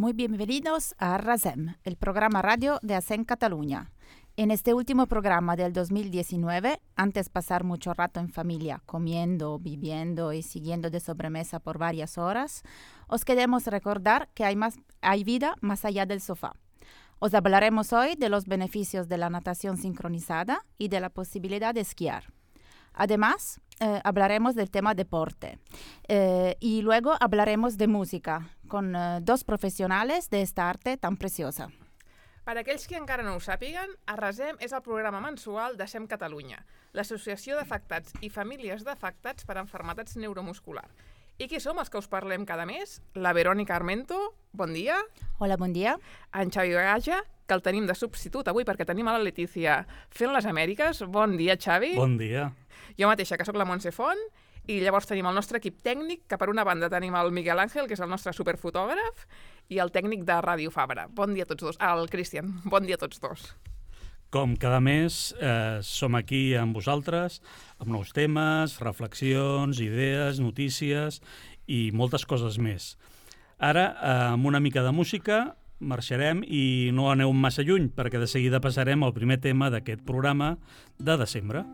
muy bienvenidos a Arrasem, el programa radio de ASEM Cataluña. En este último programa del 2019, antes pasar mucho rato en familia, comiendo, viviendo y siguiendo de sobremesa por varias horas, os queremos recordar que hay vida más allá del sofá. Os hablaremos hoy de los beneficios de la natación sincronizada y de la posibilidad de esquiar. Además, hablaremos del tema deporte y luego hablaremos de música con dos profesionales de esta arte tan preciosa. Per a aquells que encara no ho sàpiguen, Arrasem és el programa mensual d'ASEM Catalunya, l'associació d'afectats i famílies d'afectats per enfermetats neuromuscular. I qui som els que us parlem cada mes? La Verònica Armento, bon dia. Hola, bon dia. En Xavi Gaja, que el tenim de substitut avui perquè tenim a la Letícia fent les Amèriques. Bon dia, Xavi. Bon dia. Jo mateixa, que sóc la Montse Font, i llavors tenim el nostre equip tècnic, que per una banda tenim el Miguel Ángel, que és el nostre superfotògraf, i el tècnic de Ràdio Fabra. Bon dia a tots dos. El Cristian, bon dia a tots dos. Com cada mes, som aquí amb vosaltres, amb nous temes, reflexions, idees, notícies i moltes coses més. Ara, amb una mica de música, marxarem i no aneu massa lluny, perquè de seguida passarem al primer tema d'aquest programa de desembre.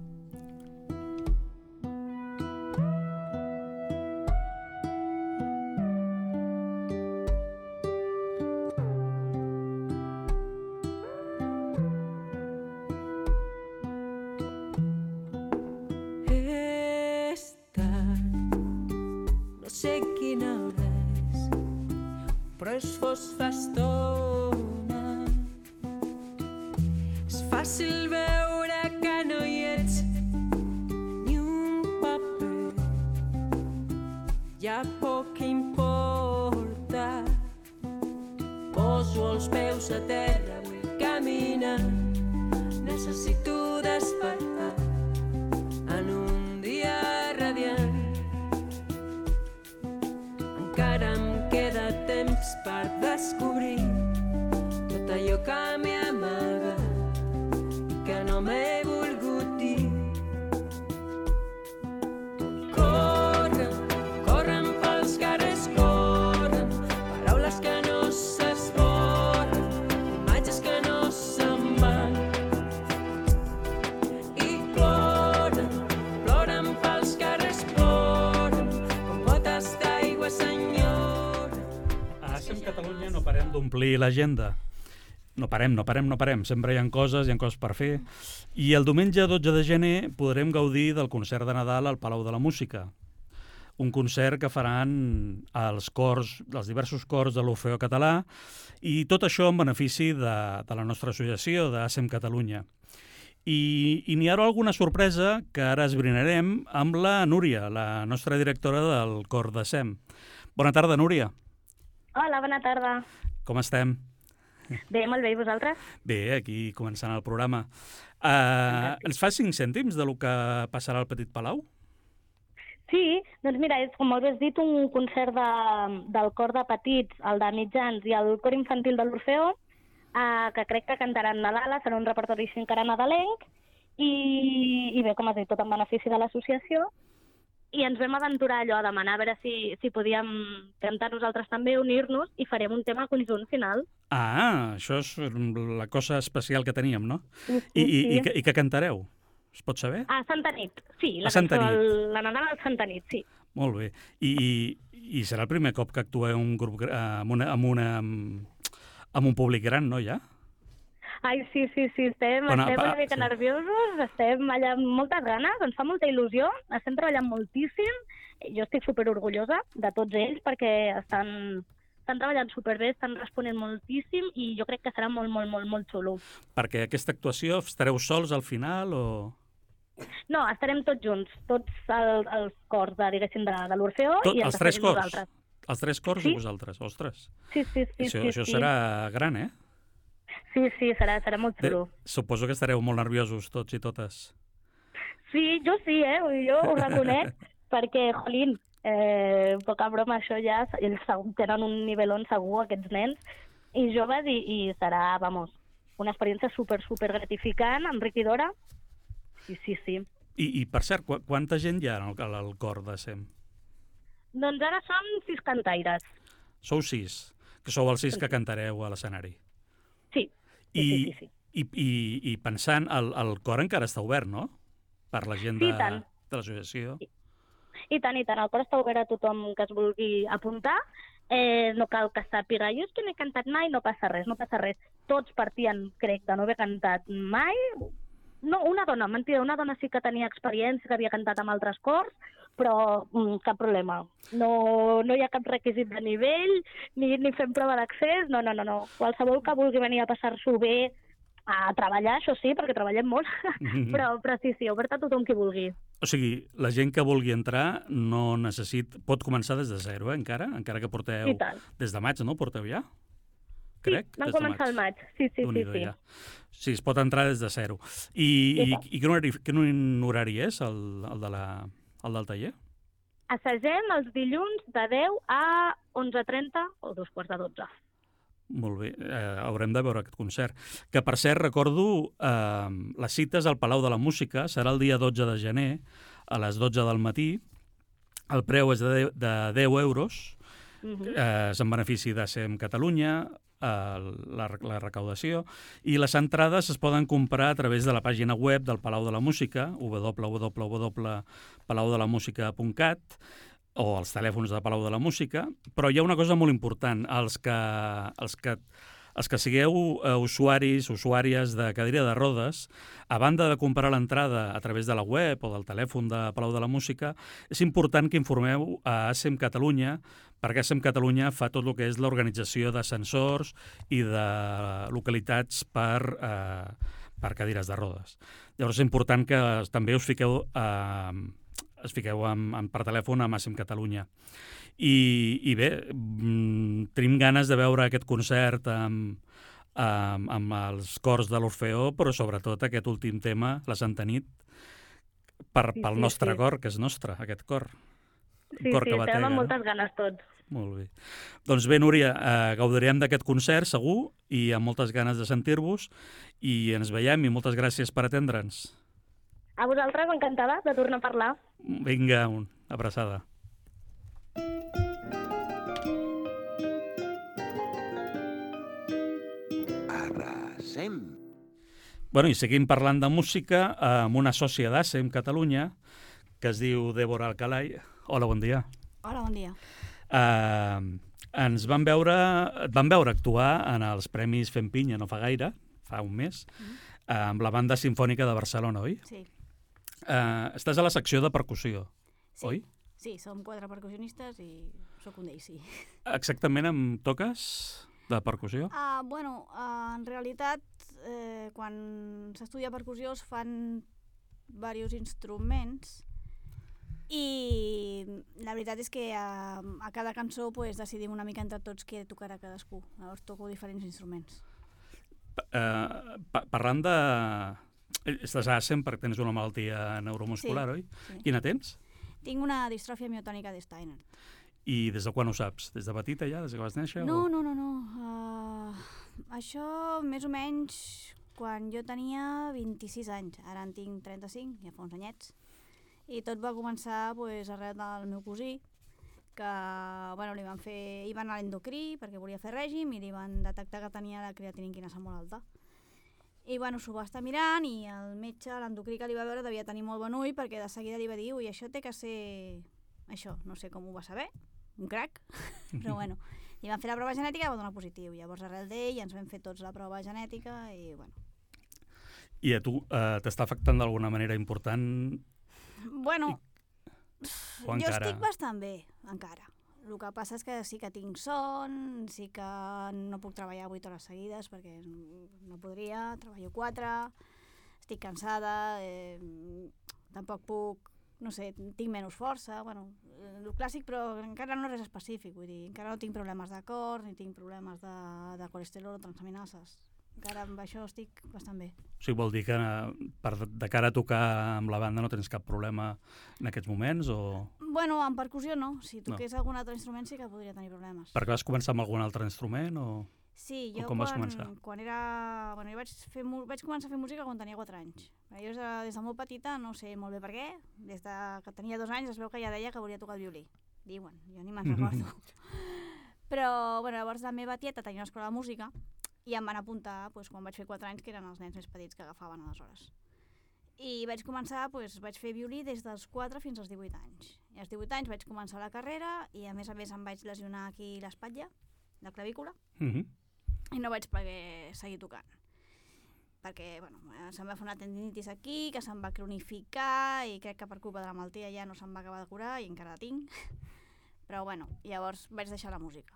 L'agenda. No parem. Sempre hi ha coses per fer. I el diumenge 12 de gener podrem gaudir del concert de Nadal al Palau de la Música. Un concert que faran els diversos cors de l'Orfeó Català i tot això en benefici de la nostra associació, d'ASEM Catalunya. I n'hi ha alguna sorpresa que ara esbrinarem amb la Núria, la nostra directora del cor d'ASEM. Bona tarda, Núria. Hola, bona tarda. Com estem? Bé, molt bé, i vosaltres? Bé, aquí començant el programa. Ens fas 5 cèntims de lo que passarà al Petit Palau? Sí, doncs mira, és, com has dit, un concert del cor de petits, el de mitjans i el cor infantil de l'Orfeó, que crec que cantaran Nadala, serà un repertori encara nadalenc, i bé, com has dit, tot en benefici de l'associació. I ens vam aventurar allò a demanar a veure si podíem cantar nosaltres també, unir-nos, i farem un tema conjunt final. Ah, això és la cosa especial que teníem, no? Sí. I què cantareu? Es pot saber? A Santa Nit, sí. A Santa Nit. La Nadala al Santa Nit, sí. Molt bé. I serà el primer cop que actueu un grup amb un públic gran, no, ja? Ai, sí, estem una mica nerviosos, estem allà amb moltes ganes, ens fa molta il·lusió, estem treballant moltíssim, jo estic superorgullosa de tots ells perquè estan treballant superbé, estan responent moltíssim i jo crec que serà molt xulo. Perquè aquesta actuació estareu sols al final o...? No, estarem tots junts, tots els cors de l'Orfeó i els 3 cors? Nosaltres. Els 3 cors i vosaltres, ostres. Sí. Això serà gran, eh? Sí, serà molt xulo. Suposo que estareu molt nerviosos tots i totes. Sí, jo sí, jo ho reconec, perquè, jolín, poca broma, això ja, ells tenen un nivelón segur, aquests nens, i joves, i serà, una experiència super gratificant, enriquidora. Sí. I per cert, quanta gent hi ha al cor d'ASEM? Doncs ara som 6 cantaires. Sou 6. que sou els 6 que cantareu a l'escenari. Sí. Sí. I pensant, el cor encara està obert, no? Per la gent de l'associació. I tant. El cor està obert a tothom que es vulgui apuntar. No cal que sàpiga. Jo és que no he cantat mai, no passa res. Tots partien, crec, de no haver cantat mai. No, una dona sí que tenia experiència, que havia cantat amb altres cors, però cap problema. No hi ha cap requisit de nivell, ni fem prova d'accés, no. Qualsevol que vulgui venir a passar-s'ho bé, a treballar, això sí, perquè treballem molt, però sí, obert a tothom qui vulgui. O sigui, la gent que vulgui entrar no pot començar des de zero, encara que porteu... Des de maig, no? Porteu ja? Crec, sí, van començar al maig. Sí. Ja. Sí, es pot entrar des de zero. I quin horari és el del taller? Assagem els dilluns de 10 a 11:30 o 2:45. Molt bé, haurem de veure aquest concert. Que, per cert, recordo, les cites al Palau de la Música serà el dia 12 de gener, a les 12 del matí. El preu és de 10 euros. És en benefici d'ASEM Catalunya, la recaudació, i les entrades es poden comprar a través de la pàgina web del Palau de la Música, www.palaudelamusica.cat, o els telèfons de Palau de la Música, però hi ha una cosa molt important. Els que sigueu usuàries de cadira de rodes, a banda de comprar l'entrada a través de la web o del telèfon de Palau de la Música, és important que informeu a ASEM Catalunya, perquè ASEM Catalunya fa tot el que és l'organització d'ascensors i de localitats per cadires de rodes. Llavors és important que també us fiqueu per telèfon amb ASEM Catalunya. I bé, tenim ganes de veure aquest concert amb els cors de l'Orfeó, però sobretot aquest últim tema, la Santa Nit, pel nostre cor, que és nostre, aquest cor. Sí, estem amb moltes ganes tots. Molt bé. Doncs bé, Núria, gaudirem d'aquest concert, segur, i amb moltes ganes de sentir-vos, i ens veiem, i moltes gràcies per atendre'ns. A vosaltres, encantada de tornar a parlar. Vinga, una abraçada. Arrasem. Bueno, i seguim parlant de música amb una sòcia d'ASEM Catalunya que es diu Débora Alcalay. Hola, bon dia. Hola, bon dia. Et van veure actuar en els Premis Fem Pinya no fa gaire, fa un mes, amb la Banda Simfònica de Barcelona, oi? Sí. Estàs a la secció de percussió, oi? Sí, som 4 percussionistes i sóc un d'ells, sí. Exactament em toques de percussió? En realitat, quan s'estudia percussió es fan diversos instruments i la veritat és que a cada cançó decidim una mica entre tots què tocarà cadascú. Llavors toco diferents instruments. Parlant de... Estàs a ASEM perquè tens una malaltia neuromuscular, oi? Sí. Quina tens? Tinc una distròfia miotònica de Steiner. I des de quan ho saps? Des de petita ja? Des que vas néixer? No. Això més o menys quan jo tenia 26 anys. Ara en tinc 35, ja fa uns anyets. I tot va començar arrel del meu cosí, que li van fer... Hi va anar a l'endocrí perquè volia fer règim i li van detectar que tenia la creatininquinasa molt alta. I s'ho va estar mirant i el metge, l'endocrí que li va veure, devia tenir molt bon ull perquè de seguida li va dir ui, això té que ser... Això, no sé com ho va saber, un crac, però li van fer la prova genètica i va donar positiu. Llavors arrel d'ell ens vam fer tots la prova genètica i I a tu t'està afectant d'alguna manera important? Jo estic bastant bé, encara. El que passa és que sí que tinc son, sí que no puc treballar 8 hores seguides perquè no podria, treballo 4, estic cansada, tampoc puc, no sé, tinc menys força, el clàssic, però encara no és res específic, vull dir, encara no tinc problemes de cor, ni tinc problemes de colesterol o transaminases. Encara amb això estic bastant bé. O sigui, vol dir que de cara a tocar amb la banda no tens cap problema en aquests moments? En percussió no. Si toqués algun altre instrument sí que podria tenir problemes. Perquè vas començar amb algun altre instrument? Sí, jo com vas començar? Quan era... Jo vaig començar a fer música quan tenia 4 anys. Jo des de molt petita, no sé molt bé per què, des que tenia 2 anys es veu que ja deia que volia tocar el violí. Diuen, jo ni me'n recordo. Però, bueno, llavors la meva tieta tenia una escola de música i em van apuntar quan vaig fer 4 anys, que eren els nens més petits que agafaven aleshores. I vaig començar, vaig fer violí des dels 4 fins als 18 anys. I als 18 anys vaig començar la carrera i a més em vaig lesionar aquí l'espatlla, la clavícula, i no vaig poder seguir tocant. Perquè, se'm va fer una tendinitis aquí, que se'm va cronificar i crec que per culpa de la malaltia ja no se'm va acabar de curar i encara la tinc. Però, llavors vaig deixar la música.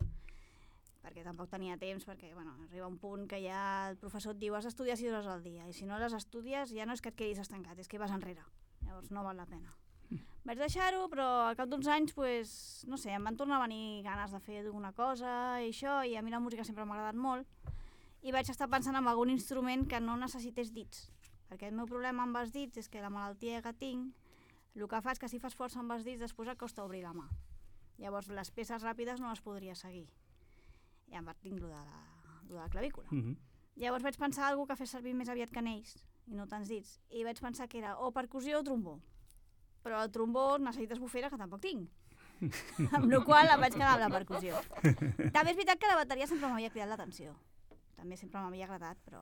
Perquè tampoc tenia temps, perquè, arriba un punt que ja el professor et diu has d'estudiar 6 hores al dia i si no les estudies ja no és que et quedis estancat, és que vas enrere. Llavors no val la pena. Vaig deixar-ho, però al cap d'uns anys, no sé, em van tornar a venir ganes de fer alguna cosa i això, i a mi la música sempre m'ha agradat molt. I vaig estar pensant en algun instrument que no necessités dits, perquè el meu problema amb els dits és que la malaltia que tinc, el que fa és que si fas força amb els dits després et costa obrir la mà. Llavors les peces ràpides no les podria seguir. I em tinc lo de la clavícula. Llavors vaig pensar en alguna que fes servir més aviat canells i no tants dits. I vaig pensar que era o percussió o trombó. Però el trombó necessites bufera, que tampoc tinc. Amb la qual em vaig quedar amb la percussió. També és veritat que la bateria sempre m'havia cridat l'atenció. També sempre m'havia agradat, però...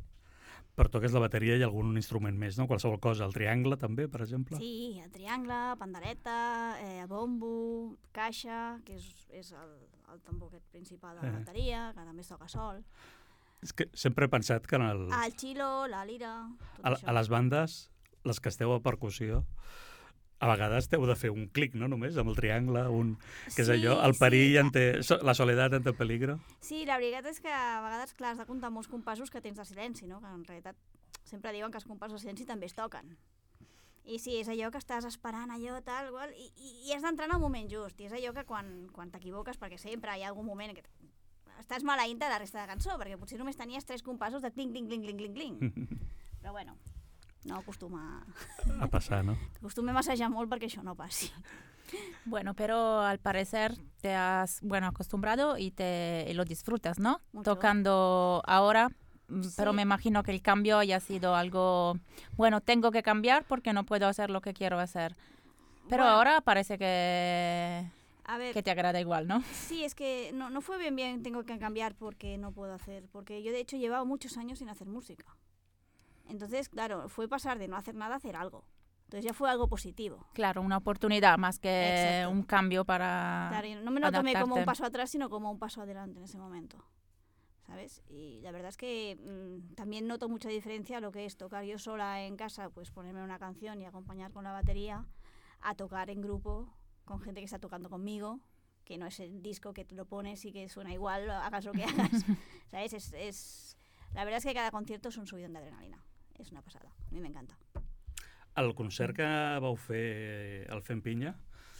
Per toques la bateria i algun instrument més, no? Qualsevol cosa. El triangle, també, per exemple? Sí, el triangle, pandereta, bombo, caixa, que és el tambor aquest principal de la bateria, que també es toca sol. És que sempre he pensat que en el... El xilo, la lira... A les bandes, les que esteu a percussió, a vegades heu de fer un clic, no només, amb el triangle, que és allò, el perill la soledat ante el peligro. Sí, la veritat és que a vegades, clar, has de comptar molts compassos que tens de silenci, no? Que en realitat sempre diuen que els compassos de silenci també es toquen. I sí, és allò que estàs esperant allò, tal, qual, i has d'entrar en el moment just. I és allò que quan t'equivoques, perquè sempre hi ha algun moment que estàs maleint de la resta de cançó, perquè potser només tenies 3 compassos de clinc, clinc, clinc, clinc, clinc. Però no acostuma a pasar, ¿no? Acostumé a massajar molt perquè això no passi. Bueno, pero al parecer te has, acostumbrado y lo disfrutas, ¿no? Mucho. Tocando ahora, Sí. pero me imagino que el cambio haya sido algo, tengo que cambiar porque no puedo hacer lo que quiero hacer. Pero ahora parece que te agrada igual, ¿no? Sí, es que no fue bien tengo que cambiar porque no puedo hacer, porque yo de hecho llevaba muchos años sin hacer música. Entonces, claro, fue pasar de no hacer nada a hacer algo. Entonces ya fue algo positivo. Claro, una oportunidad más que Exacto. un cambio para Claro, no me lo tomé adaptarte. como un paso atrás, sino como un paso adelante en ese momento. ¿Sabes? Y la verdad es que también noto mucha diferencia a lo que es tocar yo sola en casa, pues ponerme una canción y acompañar con la batería, a tocar en grupo con gente que está tocando conmigo, que no es el disco que tú lo pones y que suena igual, hagas lo que hagas. ¿Sabes? La verdad es que cada concierto es un subidón de adrenalina. És una passada, a mi m'encanta. El concert que vau fer al Fem Pinya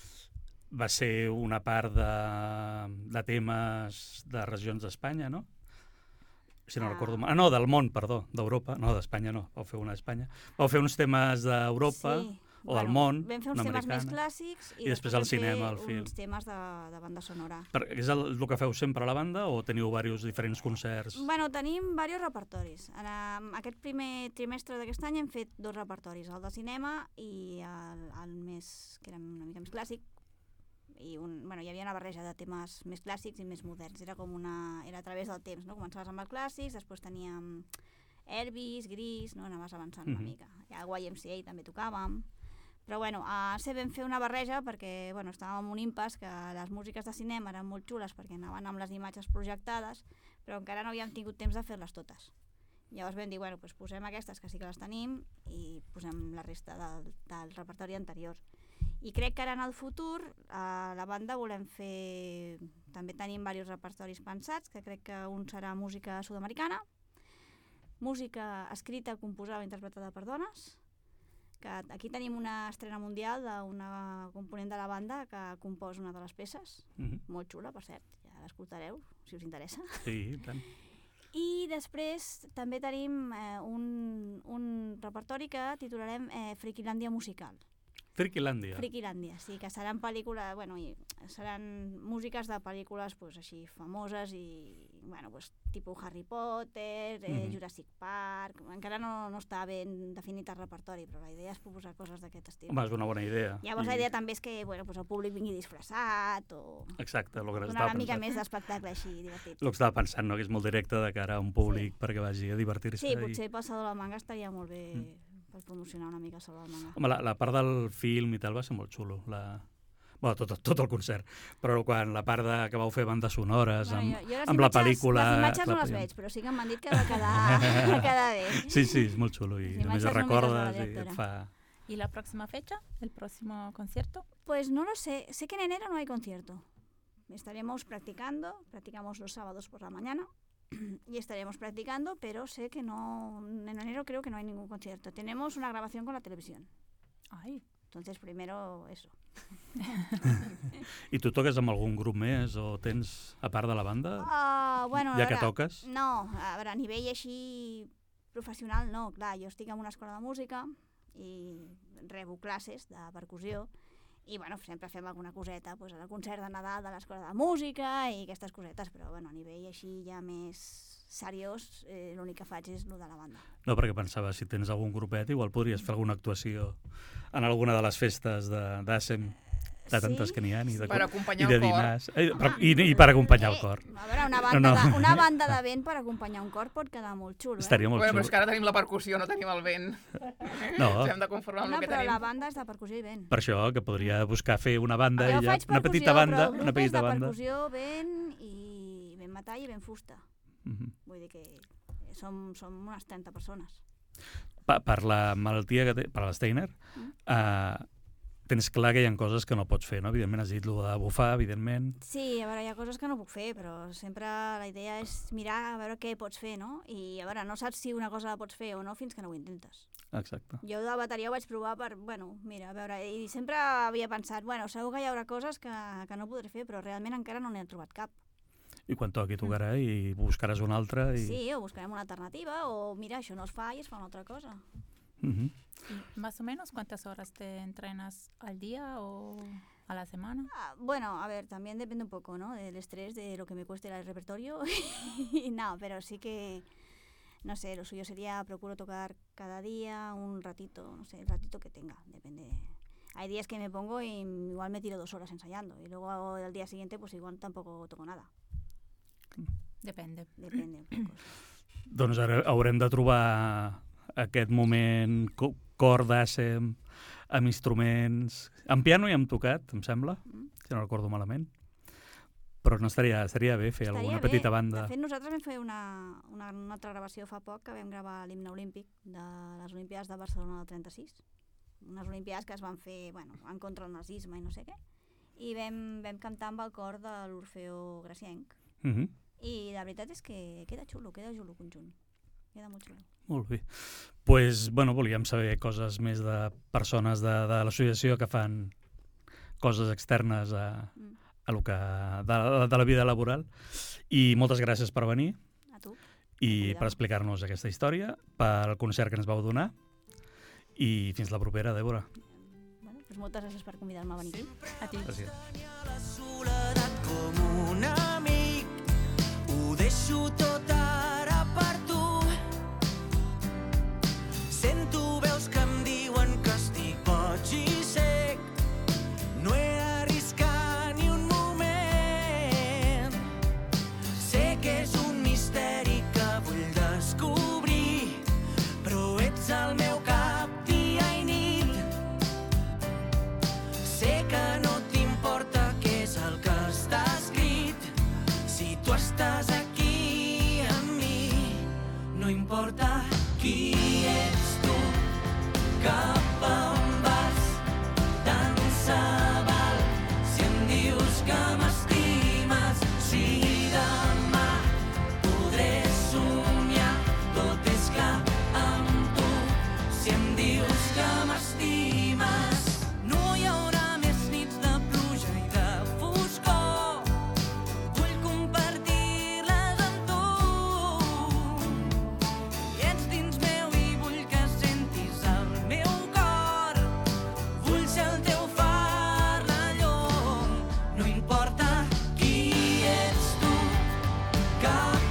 va ser una part de temes de regions d'Espanya, no? Si no recordo mal. No, del món, perdó, d'Europa. No, d'Espanya no, vau fer una d'Espanya. Vau fer uns temes d'Europa, sí. o del món, vam fer uns temes més clàssics i després el cinema, el film. Uns temes de banda sonora. És el que feu sempre a la banda o teniu diversos diferents concerts? Bueno, tenim diversos repertoris. En aquest primer trimestre d'aquest any hem fet 2 repertoris, el de cinema i el més, que era una mica més clàssic. I hi havia una barreja de temes més clàssics i més moderns. Era a través del temps, no? Començaves amb els clàssics, després teníem Elvis, Gris, no? Anaves avançant una mica. Ja a YMCA també tocàvem. Però a ser vam fer una barreja perquè estàvem en un impàs que les músiques de cinema eren molt xules perquè anaven amb les imatges projectades, però encara no havíem tingut temps de fer-les totes. Llavors vam dir, posem aquestes que sí que les tenim i posem la resta del repertori anterior. I crec que ara en el futur a la banda volem fer... També tenim diversos repertoris pensats, que crec que un serà música sud-americana, música escrita, composada o interpretada per dones, que aquí tenim una estrena mundial d'una component de la banda que compòs una de les peces, molt xula, per cert, ja l'escoltareu, si us interessa. Sí, tant. I després també tenim un repertori que titularem Frikilàndia musical. Frikilàndia. Frikilàndia, sí, que seran pel·lícules, seran músiques de pel·lícules així famoses i bueno, pues, tipus Harry Potter, Jurassic Park... Encara no està ben definit el repertori, però la idea és proposar coses d'aquest estil. Home, és una bona idea. Llavors la idea també és que bueno, pues el públic vingui disfressat o... Exacte, el que donar estava una mica pensant. més d'espectacle així divertit. El que estava pensant, no? Que és molt directe de cara a un públic perquè vagi a divertir-se. Sí, potser pel Saló del Manga estaria molt bé per promocionar una mica el Saló del Manga. Home, la part del film i tal va ser molt xulo. Bueno, tot el concert, però quan la part que vau fer bandes sonores amb la pel·lícula... Les imatges no les veig, però sí que m'han dit que va quedar bé. Sí, és molt xulo i a més recordes i et fa... ¿Y la próxima fecha? ¿El próximo concierto? Pues no lo sé. Sé que en enero no hay concierto. Estaremos practicamos los sábados por la mañana y estaremos practicando, pero sé que no, en enero creo que no hay ningún concierto. Tenemos una grabación con la televisión. Ay. Entonces primero eso. I tu toques amb algun grup més o tens, a part de la banda, Bueno, ja que toques? No, a veure, a nivell així professional no, clar, jo estic en una escola de música i rebo classes de percussió i bueno, sempre fem alguna coseta, doncs el concert de Nadal de l'escola de música i aquestes cosetes, però bueno, a nivell així ja més seriós, l'únic que faig és el de la banda. No, perquè pensava, si tens algun grupet, igual podries fer alguna actuació en alguna de les festes d'ASEM, de tantes que n'hi ha, i de dinars. I per acompanyar el cor. A veure, una banda de vent per acompanyar un cor pot quedar molt xulo. Estaria molt xulo. Però és que ara tenim la percussió, no tenim el vent. No. Hem de conformar amb el que però tenim. la banda és de percussió i vent. Per això, que podria buscar fer una banda, Jo faig una petita banda, però una grup és petita de banda. percussió, vent i vent metall i vent fusta. Vull dir que som unes 30 persones. Per la malaltia que té, per l'Steiner, tens clar que hi ha coses que no pots fer, no? Evidentment has dit el de bufar, evidentment. Sí, a veure, hi ha coses que no puc fer, però sempre la idea és mirar a veure què pots fer, no? I a veure, no saps si una cosa la pots fer o no fins que no ho intentes. Exacte. Jo de bateria ho vaig provar per, bueno, mira, a veure, i sempre havia pensat, bueno, segur que hi haurà coses que no podré fer, però realment encara no n'he trobat cap. I quan toqui tocarà i buscaràs una altra. Sí, o buscarem una alternativa, o mira, això no es fa i es fa una altra cosa. ¿Más o menos cuántas horas te entrenas al día o a la semana? Bueno, a ver, también depende un poco, ¿no? Del estrés, de lo que me cueste el repertorio. No, pero sí que, no sé, lo suyo sería, procuro tocar cada día un ratito, no sé, el ratito que tenga, depende. Hay días que me pongo y igual me tiro 2 horas ensayando y luego al día siguiente pues igual tampoco toco nada. Depende. Depende un poco. Doncs haurem de trobar aquest moment cor d'ASEM, amb instruments... En piano ja hem tocat, em sembla, si no recordo malament. Però no estaria bé fer alguna petita banda. De fet, nosaltres vam fer una altra gravació fa poc, que vam gravar l'himne olímpic de les Olimpiades de Barcelona del 36. Unes Olimpiades que es van fer, bueno, en contra del nazisme i no sé què. I vam cantar amb el cor de l'Orfeó Gracienc. I la veritat és que queda xulo el conjunt. Queda molt xulo. Molt bé. Doncs, bueno, volíem saber coses més de persones de l'associació que fan coses externes a lo que de la vida laboral. I moltes gràcies per venir. A tu. I per explicar-nos aquesta història, pel concert que ens vau donar. I fins la propera, Débora. Bueno, doncs moltes gràcies per convidar-me a venir aquí. A ti. Gràcies. La soledat com un amic, ho deixo tot ara per tu. Sento veus que em diuen que estic boig i sec, no he d'arriscar ni un moment. Sé que és un misteri que vull descobrir, però ets el meu cap dia i nit. Sé que no t'importa què és el que està escrit, si tu estàs aquí amb mi, no importa qui ets tu, cap a on vas, tant se val si em dius que m'estimes, si demà podré somiar, tot és clar amb tu, si em dius que m'estimes. No hi haurà més nits de pluja i de foscor, vull compartir-les amb tu. I ets dins meu i vull que sentis el meu cor, vull ser el teu far, la llum. No importa qui ets tu, cap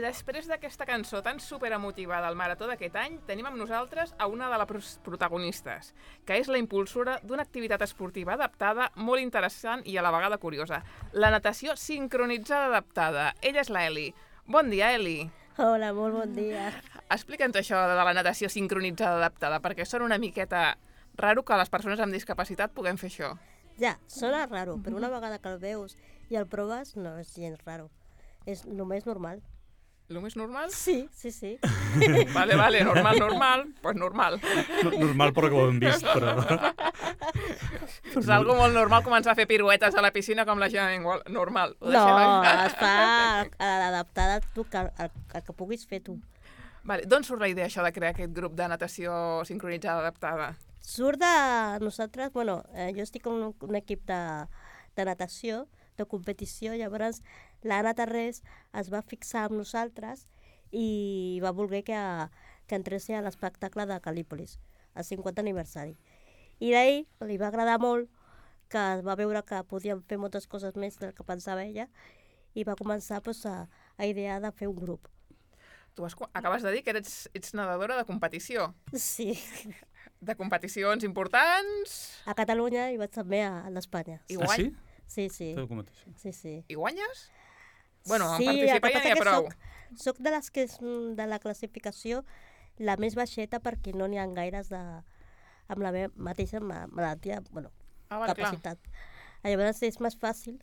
després d'aquesta cançó tan superemotiva del Marató d'aquest any, tenim amb nosaltres a una de les protagonistes, que és la impulsora d'una activitat esportiva adaptada molt interessant i a la vegada curiosa, la natació sincronitzada adaptada. Ella és la Eli. Bon dia, Eli. Hola, molt bon dia. Explica'ns això de la natació sincronitzada adaptada, perquè sona una miqueta raro que les persones amb discapacitat puguem fer això. Ja, sona raro, però una vegada que el veus i el proves no és gens raro. És només normal. Lo més normal? Sí, sí, sí. Vale, normal, pues normal. Normal perquè ho hem vist, però... És algo molt normal començar a fer piruetes a la piscina com la gent normal. No, es fa adaptada a tu, a que puguis fer tu. Vale, d'on surt la idea això de crear aquest grup de natació sincronitzada adaptada? Surt de nosaltres, bueno, jo estic en un equip de natació, de competició, llavors l'Anna Tarrés es va fixar amb nosaltres i va voler que entrés a l'espectacle de Cal·lípolis, el 50 aniversari. I d'ahir li va agradar molt, que va veure que podíem fer moltes coses més del que pensava ella, i va començar a idear de fer un grup. Tu acabes de dir que ets nedadora de competició. Sí. De competicions importants... A Catalunya i vaig també a l'Espanya. Ah, sí? Sí, sí. Sí, sí. I guanyes? Bueno, sí, en participar ja n'hi ha prou. Soc de les que és de la classificació la més baixeta perquè no n'hi ha gaires amb la mateixa malaltia, bueno, capacitat. Clar. Llavors és més fàcil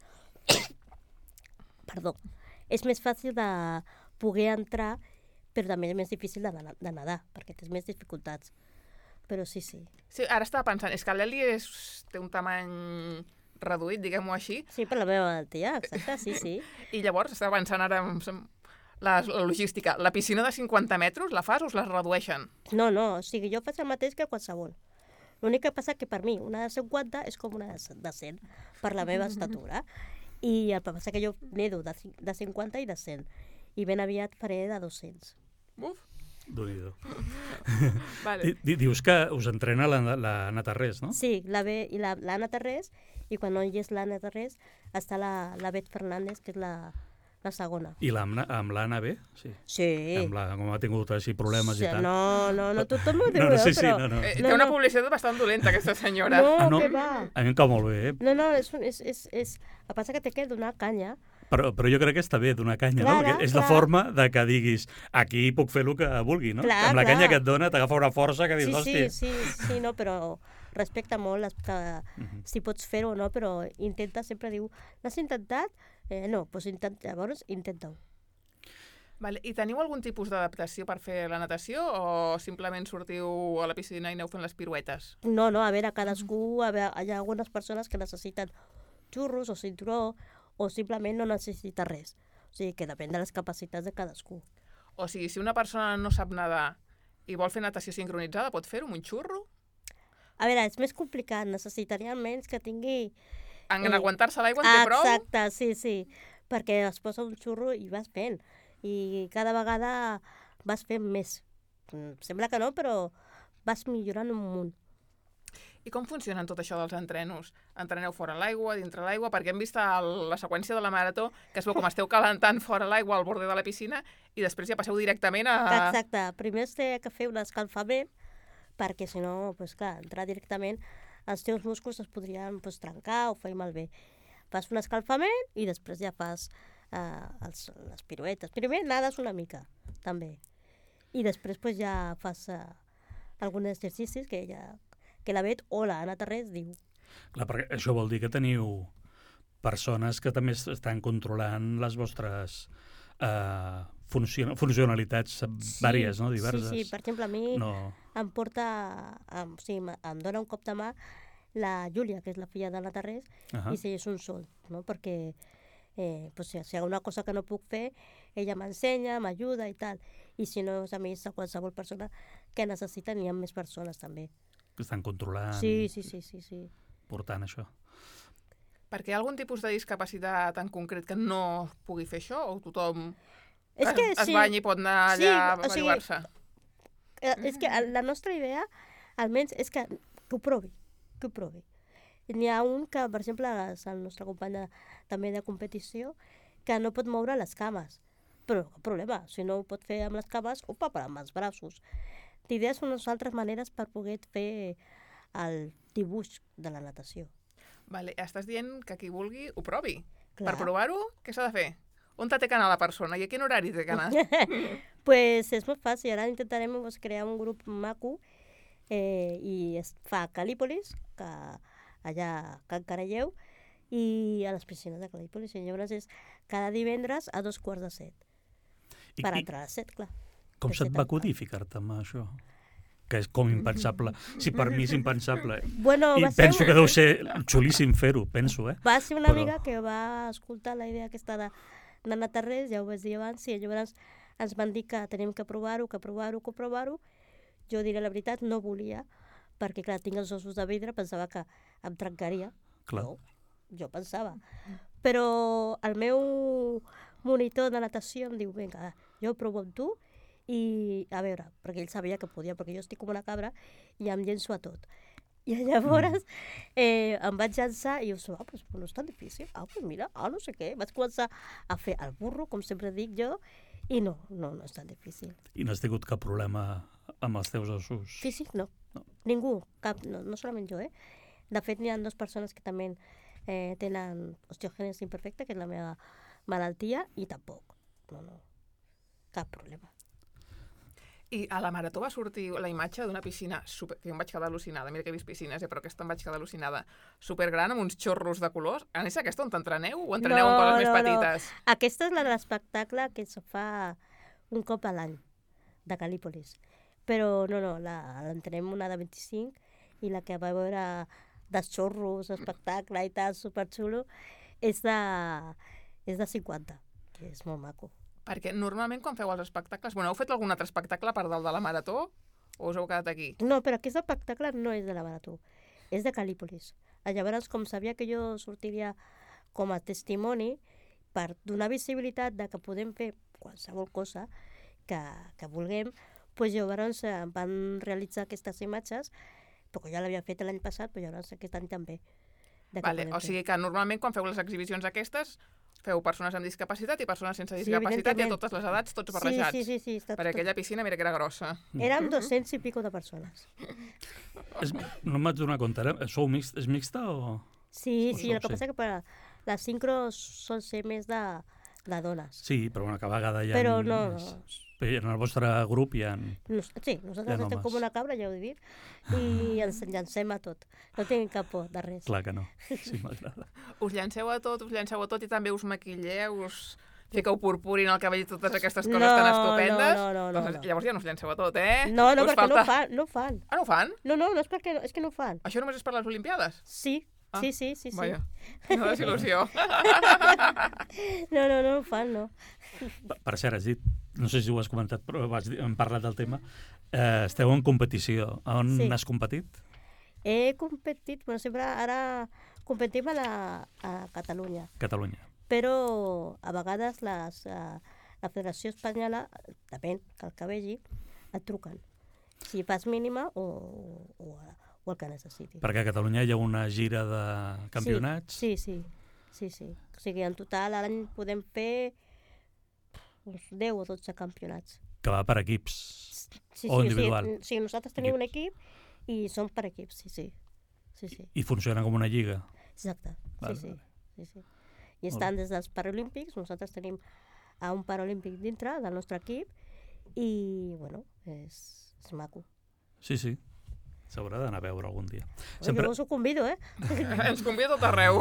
és més fàcil de poder entrar, però també és més difícil de nedar, perquè tens més dificultats. Però sí. Sí, ara estava pensant, és que l'Eli té un tamany reduït, diguem-ho així. Sí, per la meva malaltia, exacte, sí. I llavors estava pensant ara la logística. La piscina de 50 metres la fas o us la redueixen? No, o sigui, jo faig el mateix que qualsevol. L'únic que passa que per mi una de 50 és com una de 100 per la meva estatura. I el que passa que jo nedo de 50 i de 100. I ben aviat faré de 200. Uf! Déu-n'hi-do. Vale. Dius que us entrena l'Anna Tarrés, no? Sí, l'Anna Tarrés, i quan no hi és l'Anna Tarrés està la Bet Fernández, que és la segona. I amb l'Anna B? Sí. Com ha tingut així problemes i tal. No, tothom ho diu, però... Té una publicitat bastant dolenta, aquesta senyora. No, què va? A mi em cau molt bé, No, és... El que passa que té que donar canya. Però jo crec que està bé donar canya, no? Perquè és la forma de que diguis aquí puc fer el que vulgui, no? Amb la canya que et dona t'agafa una força que dius, hòstia. Sí, no, però respecta molt si pots fer-ho o no, però sempre diu, l'has intentat? No, doncs llavors intenta-ho. Vale. I teniu algun tipus d'adaptació per fer la natació o simplement sortiu a la piscina i aneu fent les piruetes? No, a veure, cadascú, hi ha algunes persones que necessiten xurros o cinturó o simplement no necessita res. O sigui, que depèn de les capacitats de cadascú. O sigui, si una persona no sap nedar i vol fer natació sincronitzada, pot fer-ho amb un xurro? A veure, és més complicat. Necessitaria almenys que tingui... En aguantar-se l'aigua en té prou? Exacte, sí. Perquè es posa un xurro i vas fent. I cada vegada vas fent més. Sembla que no, però vas millorant un munt. I com funciona tot això dels entrenos? Entreneu fora l'aigua, dintre l'aigua? Perquè hem vist la seqüència de la marató, que es veu com esteu calentant fora l'aigua al borde de la piscina i després ja passeu directament a... Exacte. Primer es té que fer un escalfament, perquè si no, clar, entrar directament, els teus músculs es podrien trencar o fer malbé. Fas un escalfament i després ja fas les piruetes. Primer nades una mica, també. I després ja fas alguns exercicis que la Bet o l'Anna Tarrés diu. Clar, perquè això vol dir que teniu persones que també estan controlant les vostres funcionalitats vàries, no? Diverses. Sí, per exemple, a mi em porta, em dona un cop de mà la Júlia, que és la filla d'Anna Tarrés, i sí, és un sol, no? Perquè si hi ha una cosa que no puc fer, ella m'ensenya, m'ajuda i tal. I si no, a mi, a qualsevol persona que necessita, n'hi ha més persones també. Que estan controlant, sí. portant això. Perquè hi ha algun tipus de discapacitat en concret que no pugui fer això? O tothom es banya i pot anar allà a bellugar-se? És que la nostra idea, almenys, és que ho provi. N'hi ha un que, per exemple, és el nostre company també de competició, que no pot moure les cames. però cap problema. Si no ho pot fer amb les cames, ho pot fer amb els braços. L'idea són unes altres maneres per poder fer el dibuix de la natació. Vale, estàs dient que qui vulgui ho provi. Clar. Per provar-ho, què s'ha de fer? On té que anar la persona i a quin horari té que anar? Pues és molt fàcil. Ara intentarem crear un grup maco i es fa a Cal·lípolis, que allà a Can Caralleu, i a les piscines de Cal·lípolis. I llavors és cada divendres a 2:45. Per entrar a les 7, clar. Com se't va acudir ficar-te amb això? Que és com impensable. Si per mi és impensable. Bueno, I penso que deu ser xulíssim fer-ho, penso, Va ser una amiga que va escoltar la idea aquesta de anar a res, ja ho vaig dir abans, i llavors ens van dir que tenim que provar-ho. Jo diré la veritat, no volia, perquè clar, tinc els ossos de vidre, pensava que em trencaria. Clar. No, jo pensava. Però el meu monitor de natació em diu, vinga, jo ho provo amb tu, i a veure, perquè ell sabia que podia, perquè jo estic com una cabra i em llenço a tot. I llavors em vaig llançar i jo doncs, pues no és tan difícil. Pues mira, no sé què. Vaig començar a fer el burro, com sempre dic jo, i no és tan difícil. I no has tingut cap problema amb els teus ossos? Físic, no. Ningú, cap, no solament jo, De fet, n'hi ha 2 persones que també tenen osteogènesi imperfecta, que és la meva malaltia, i tampoc. No. Cap problema. I a la Marató va sortir la imatge d'una piscina super... que jo em vaig quedar al·lucinada. Mira que he vist piscines, però aquesta em vaig quedar al·lucinada. Supergran, amb uns xorros de colors. És aquesta on entreneu o entreneu amb coses més petites? No. Aquesta és la de l'espectacle que se fa un cop a l'any, de Cal·lípolis. Però l'entrenem una de 25 i la que va veure de xorros, espectacle i tal, superxulo, és de 50, que és molt maco. Perquè normalment quan feu els espectacles... Bueno, heu fet algun altre espectacle per dalt de la Marató? O us heu quedat aquí? No, però aquest espectacle no és de la Marató, és de Cal·lípolis. Llavors, com sabia que jo sortiria com a testimoni, per donar visibilitat de que podem fer qualsevol cosa que vulguem, doncs llavors van realitzar aquestes imatges, però ja l'havia fet l'any passat, però llavors aquest any també. Vale, o sigui que normalment quan feu les exhibicions aquestes feu persones amb discapacitat i persones sense discapacitat i a totes les edats, tots barrejats. Sí. Perquè aquella piscina, mira que era grossa. Érem 200 i pico de persones. No em vaig donar compte, sou mixt, és mixta o...? Sí, el que passa que per les sincros sol ser més de dones. Sí, però una vegada hi ha... Però no. En el vostre grup hi ha... Sí, nosaltres estem com una cabra, ja ho he dit, i ens llancem a tot. No tinguin cap por de res. Clar que no, sí, m'agrada. Us llanceu a tot i també us maquilleu, us fiqueu purpuri en el cabell i totes aquestes coses tan estupendes. No. Llavors ja no us llanceu a tot, No, perquè no ho fan. Ah, no ho fan? No, és que no ho fan. Això només és per les Olimpiades? Sí. Sí. Vaja, una desil·lusió. No ho fan, no. Per cert, has dit, no sé si ho has comentat, però hem parlat del tema, esteu en competició. On has competit? He competit, sempre ara competim a Catalunya. Catalunya. Però a vegades la Federació Espanyola, depèn que el que vegi, et truquen. Si fas mínima o el que necessitis. Perquè a Catalunya hi ha una gira de campionats? Sí. O sigui, en total a l'any podem fer uns 10 o 12 campionats. Que va per equips o individual? Sí, nosaltres tenim un equip i són per equips, sí. I funciona com una lliga? Exacte, sí. I estan des dels Paralímpics, nosaltres tenim un Paralímpic dintre del nostre equip i, bueno, és maco. Sí. S'haurà d'anar a veure algun dia. Jo us ho convido, Ens convida a tot arreu.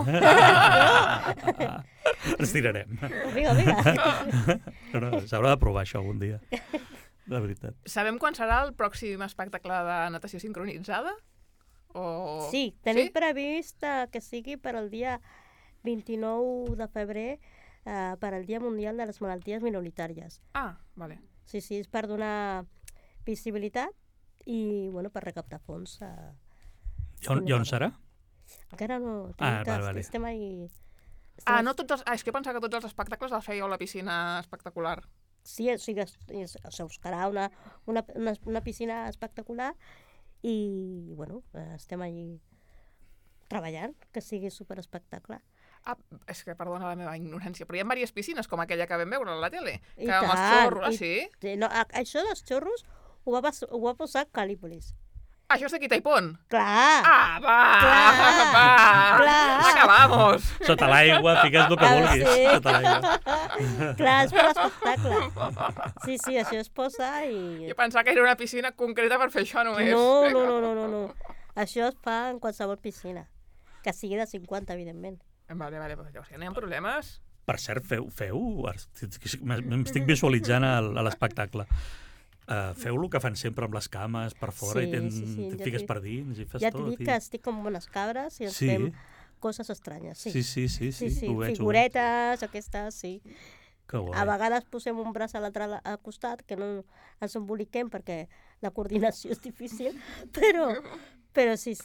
Ens tirarem. Vinga. No, s'haurà de provar això algun dia. De veritat. Sabem quan serà el pròxim espectacle de natació sincronitzada? Sí, tenim previst que sigui per al dia 29 de febrer, per al Dia Mundial de les Malalties Minoritàries. Ah, vale. Sí, és per donar visibilitat i, bueno, per recaptar fons. I on serà? Encara no. Vale. Estem ahí... no tots els... és que pensava que tots els espectacles els fèieu a la piscina espectacular. Sí, o sigui, se buscarà una piscina espectacular i, bueno, estem allí treballant, que sigui superespectacle. És que, perdona la meva ignorància, però hi ha diverses piscines, com aquella que vam veure a la tele. I Que amb els tant, xorros, i- sí? Sí, no, això dels xorros ho va posar Calípolis. Això és de Quitaipon. Clar! Ah, va! Clar, Va! clar. Acabamos! Sota l'aigua, fiques el que vulguis. Sí. Sota l'aigua. Clar, és per l'espectacle. Sí, sí, això es posa i... Jo pensava que era una piscina concreta per fer això només. No. Això es fa en qualsevol piscina. Que sigui de 50, evidentment. Vale, però llavors que no hi ha problemes. Per cert, feu m'estic visualitzant a l'espectacle. Feu el que fan sempre amb les cames per fora Sí, i sí, et ja fiques t'hi- per dins i fas Ja tot. t'he dit que estic com unes cabres i ens Sí. fem coses estranyes. Sí, Sí, ho veig. figuretes, aquestes, sí. Que guai. A vegades posem un braç a l'altre al costat, que no ens emboliquem perquè la coordinació és difícil, però sí.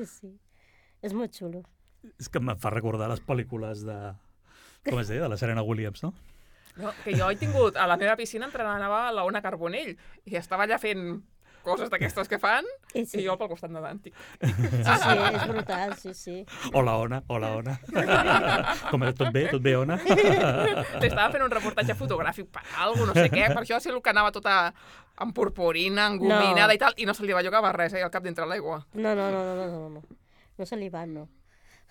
És molt xulo. És que em fa recordar les pel·lícules de... Com es deia? De la Serena Williams, no? No, que jo he tingut a la meva piscina entrenava la Ona Carbonell i estava allà fent coses d'aquestes que fan I sí. i jo pel costat nedant. Sí, és brutal, sí. Hola, Ona. Com és? Tot bé, Ona? Estava fent un reportatge fotogràfic per alguna no sé què, per això sé el que anava tota amb purpurina, engominada i tal, i no se li va llogar res, al cap dintre l'aigua. No. No se li van, no.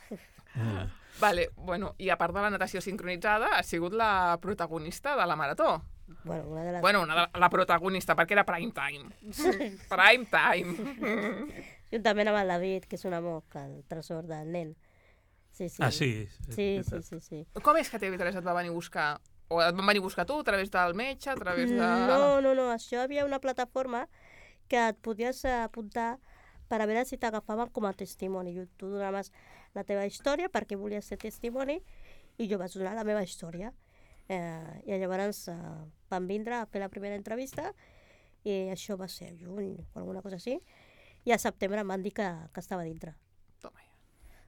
Vale, bueno, i a part de la natació sincronitzada, ha sigut la protagonista de la marató. Bueno, una de les... Bueno, la protagonista, perquè era prime time. Prime time. Juntament amb el David, que és un amor, que el tresor del nen. Sí. Ah, sí? Sí. Com és que TV3 et va venir a buscar? O et van venir a buscar tu, a través del metge, a través de... No, això hi havia una plataforma que et podies apuntar per a veure si t'agafaven com a testimoni. Tu donaves la teva història perquè volies ser testimoni i jo vaig donar la meva història. I llavors van vindre a fer la primera entrevista i això va ser juny o alguna cosa així i a setembre em van dir que estava dintre. Toma ja.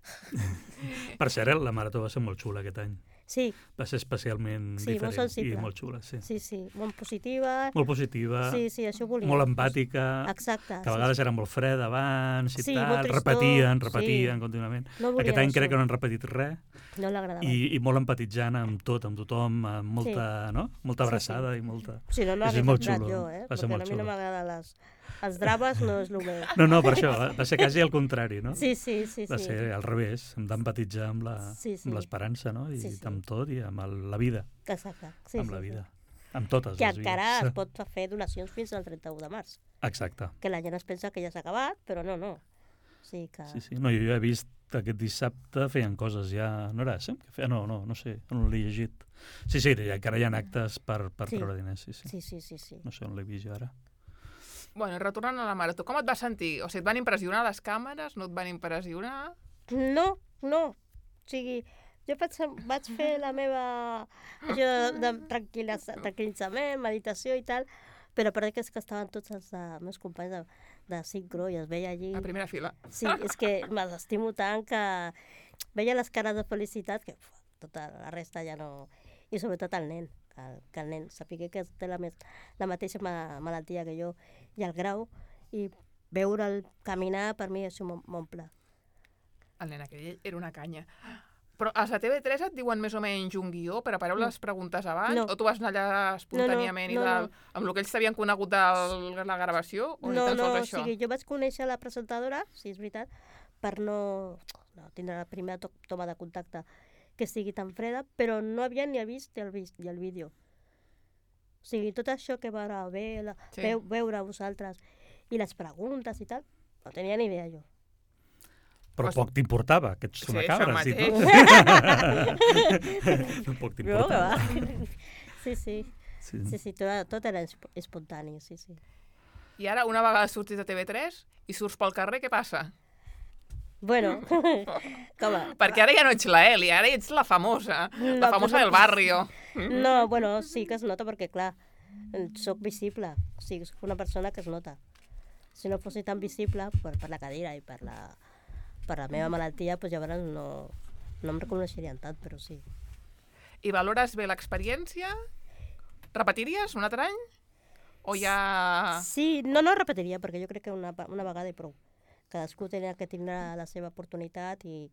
Per cert, la marató va ser molt xula aquest any. Sí, Va ser especialment Sí, molt diferent sensible. i molt xula, sí. sí, molt positiva. Molt positiva, Sí, això volia. molt empàtica, Exacte. que a vegades era molt freda abans i Sí, tal, molt tristor, repetien contínuament. No volia Aquest any crec això. que no han repetit res No l'agradava. i molt empatitzant amb tot, amb tothom, amb molta, no? Molta abraçada i molta... Si no, no És hagués molt entrat xulo, jo, va ser perquè molt a mi no xulo. m'agraden els drames, no és el meu. No, per això, va ser quasi al contrari, no? Sí. Va ser al revés, hem d'empatitzar amb Sí. l'esperança, no? I Sí. amb tot, i amb la vida, Exacte. amb la vida. Amb totes Que les vides. encara es pot fer donacions fins al 31 de març. Exacte. Que la gent es pensa que ja s'ha acabat, però no. Sí que... Sí. No, jo he vist aquest dissabte feien coses ja... No era SM que feia? No sé, no l'he llegit. Sí, encara hi ha actes per Sí. treure diners, sí. Sí. No sé on l'he vist jo ara. Bueno, i retornant a la marató, com et vas sentir? O sigui, et van impressionar les càmeres? No et van impressionar? No. O sigui, jo vaig fer la meva... Això de tranquil·litzament, meditació i tal, però perquè és que estaven tots els meus companys de sincro i es veia allí... A primera fila. Sí, és que me'ls estimo tant que veia les cares de felicitat que tota la resta ja no... I sobretot el nen, que el nen sàpiga que té la mateixa malaltia que jo i el grau, i veure'l caminar per mi això m'omple. El nen aquell era una canya. Però a la TV3 et diuen més o menys un guió, prepareu les preguntes abans, No. o tu vas anar allà espontàniament No. amb el que ells t'havien conegut de la gravació? O ni tan sols O això? sigui, jo vaig conèixer la presentadora, sí, és veritat, per no tindre la primera toma de contacte que sigui tan freda, però no havia ni vist el vídeo. O sigui, tot això que va veure vosaltres i les preguntes i tal, no tenia ni idea jo. Però poc t'importava, que ets una Sí, cabra, això has dit, no? Poc t'importava. Sí, tot era espontani, sí. I ara, una vegada surtis de TV3 i surts pel carrer, què passa? Bueno, com a... Perquè ara ja no ets la Eli, ara ets la famosa del barrio. No, bueno, sí que es nota perquè, clar, soc visible, o sigui, soc una persona que es nota. Si no fos tan visible per la cadira i per la meva malaltia, doncs llavors no em reconeixerien tant, però sí. I valores bé l'experiència? Repetiries un altre any? O ja... Sí, no repetiria, perquè jo crec que una vegada i prou. Cadascú tenia que tindre la seva oportunitat i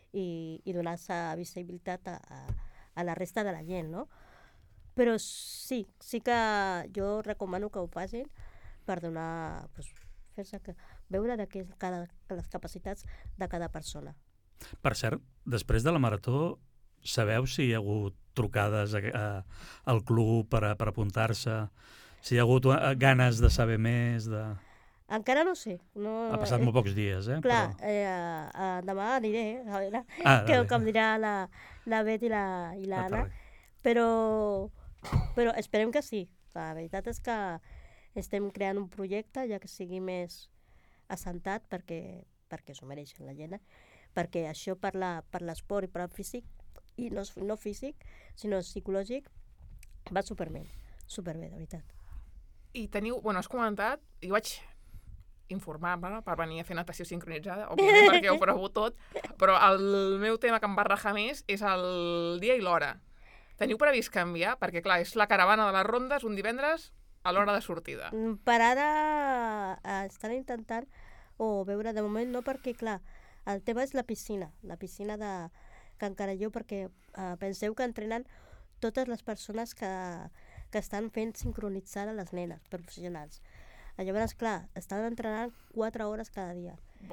i donar-se visibilitat a la resta de la gent, no? Però sí que jo recomano que ho facin per donar, fer-se veure les capacitats de cada persona. Per cert, després de la marató, sabeu si hi ha hagut trucades al club per apuntar-se? Si hi ha hagut ganes de saber més? Encara no sé. Ha passat molt pocs dies, eh? Clar, demà aniré, a veure què em dirà la Bet i l'Anna. Però esperem que sí. La veritat és que estem creant un projecte ja que sigui més assentat perquè s'ho mereixen la gent, perquè això per l'esport i per al físic, i no físic, sinó psicològic, va superbé, de veritat. I teniu, has comentat, jo vaig informar-me per venir a fer natació sincronitzada, òbviament perquè ho provo tot, però el meu tema que em va rajar més és el dia i l'hora. Teniu previst canviar? Perquè, clar, és la caravana de les rondes un divendres a l'hora de sortida. Per ara estan intentant veure de moment, no, perquè, clar, el tema és la piscina que encara perquè penseu que entrenen totes les persones que estan fent sincronitzar a les nenes professionals. Llavors, clar, estan entrenant 4 hores cada dia.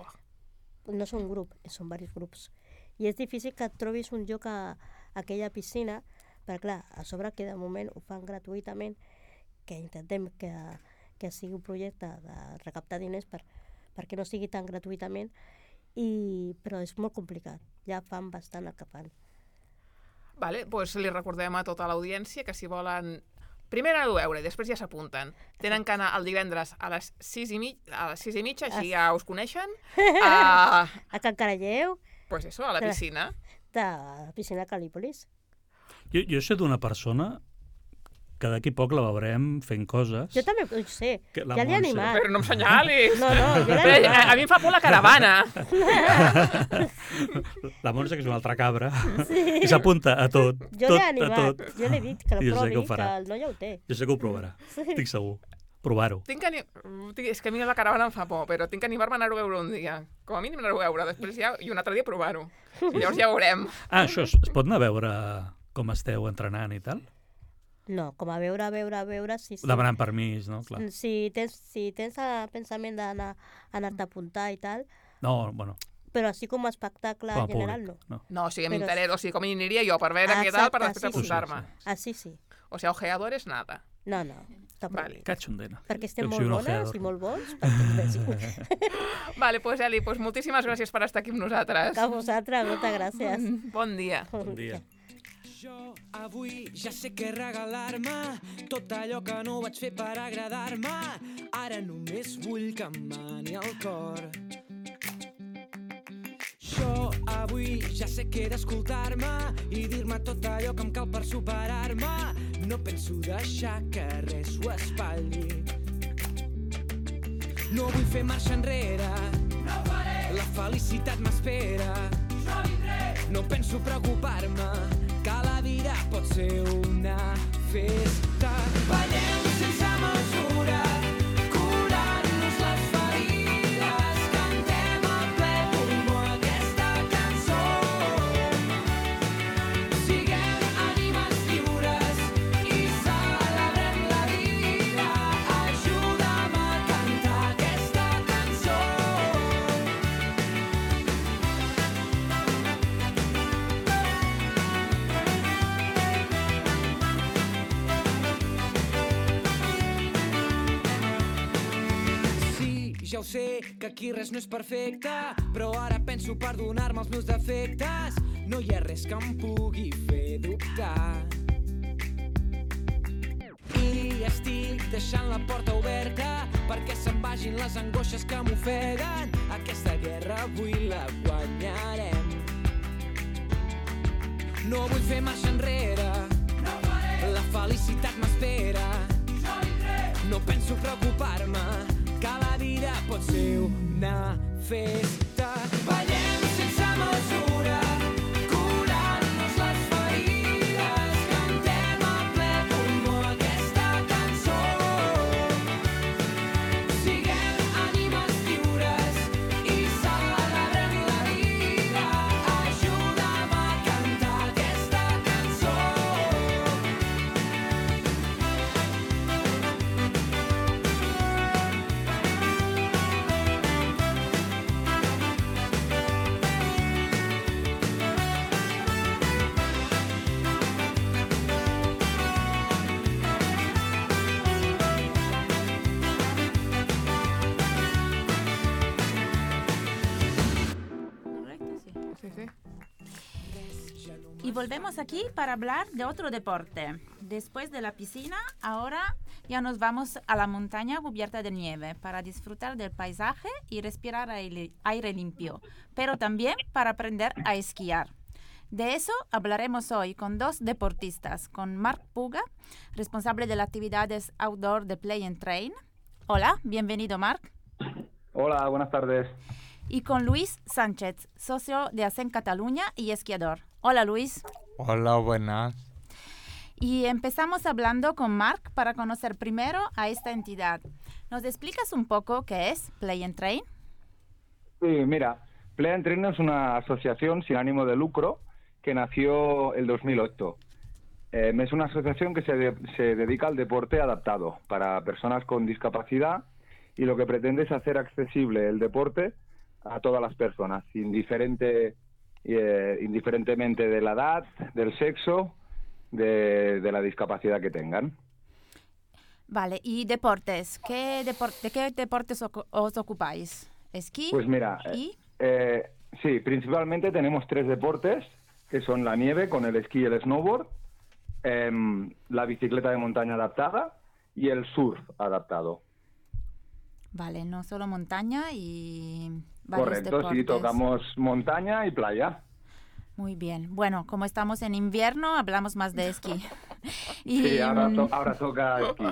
No són un grup, són diversos grups. I és difícil que et trobis un lloc a aquella piscina, perquè, clar, a sobre que de moment ho fan gratuïtament, que intentem que sigui un projecte de recaptar diners perquè no sigui tan gratuïtament, però és molt complicat. Ja fan bastant el que fan. Vale, doncs li recordem a tota l'audiència que si volen primer anar a veure i després ja s'apunten. Tenen que anar el divendres a les 6:30, així ja us coneixen. A Can Caralleu. Pues eso, a la piscina. De la piscina Calípolis. Jo sé d'una persona que d'aquí poc la veurem fent coses. Jo també ho sé, ja l'he animat. Però no em senyalis. No, jo l'he animat. A mi em fa por la caravana. La Montse, que és una altra cabra, i s'apunta a tot. Jo l'he animat, jo l'he dit que el provi, que el noi ja ho té. Jo sé que ho provarà, estic segur. Provar-ho. És que a mi la caravana em fa por, però tinc que animar-me a anar-ho a veure un dia. Com a mínim anar-ho a veure, després ja, i un altre dia provar-ho. I llavors ja veurem. Això, es pot anar a veure com esteu entrenant i tal? No, com a veure, sí. Demanant permís, no? Clar. Si tens el pensament d'anar-te a apuntar i tal... No, bueno... Però així com a espectacle general, no. No, o sigui, m'interessa, o sigui, com hi aniria jo per veure què tal, per després apuntar-me. Sí. O sigui, ojeadores, nada. No, tampoc. Catxondena. Perquè estem molt bones i molt bons, perquè ens vegin. Vale, doncs Eli, moltíssimes gràcies per estar aquí amb nosaltres. A vosaltres, moltes gràcies. Bon dia. Bon dia. Jo avui ja sé què regalar-me, tot allò que no vaig fer per agradar-me, ara només vull que em mani el cor. Jo avui ja sé què he d'escoltar-me i dir-me tot allò que em cal per superar-me, no penso deixar que res ho espatlli. No vull fer marxa enrere, no ho faré. La felicitat m'espera, jo vindré. No penso preocupar-me, que la vida pot ser una festa. Ballem sense mesura, curant-nos les ferides, cantem a ple pulmó aquesta cançó. Siguem ànimes lliures i celebrem la vida. Ajuda'm a cantar aquesta cançó. Ja ho sé, que aquí res no és perfecte, però ara penso per donar-me els meus defectes. No hi ha res que em pugui fer dubtar. I estic deixant la porta oberta perquè se'n vagin les angoixes que m'ofeguen. Aquesta guerra avui la guanyarem. No vull fer marxa enrere, no faré. La felicitat m'espera, jo vindré. No penso preocupar-me, que la vida pot ser una festa. Ballem sense mesura, curant-nos les ferides, cantem a ple pulmó aquesta cançó. Siguem ànimes lliures i celebrem la vida. Sí, sí. Y volvemos aquí para hablar de otro deporte. Después de la piscina, ahora ya nos vamos a la montaña cubierta de nieve para disfrutar del paisaje y respirar aire limpio, pero también para aprender a esquiar. De eso hablaremos hoy con dos deportistas, con Marc Puga, responsable de las actividades outdoor de Play and Train. Hola, bienvenido Marc. Hola, buenas tardes. Y con Luis Sánchez, socio de ASEM Cataluña y esquiador. Hola Luis. Hola, buenas. Y empezamos hablando con Marc para conocer primero a esta entidad. ¿Nos explicas un poco qué es Play and Train? Sí, mira, Play and Train es una asociación sin ánimo de lucro que nació el 2008. Es una asociación que se dedica al deporte adaptado para personas con discapacidad y lo que pretende es hacer accesible el deporte a todas las personas, indiferentemente de la edad, del sexo, de la discapacidad que tengan. Vale, ¿y deportes? ¿De qué deportes os ocupáis? ¿Esquí? Pues mira, sí, principalmente tenemos 3 deportes, que son la nieve con el esquí y el snowboard, la bicicleta de montaña adaptada y el surf adaptado. Vale, no solo montaña y varios Correcto, deportes. sí, tocamos montaña y playa. Muy bien. Bueno, como estamos en invierno, hablamos más de esquí. Sí, ahora toca esquí.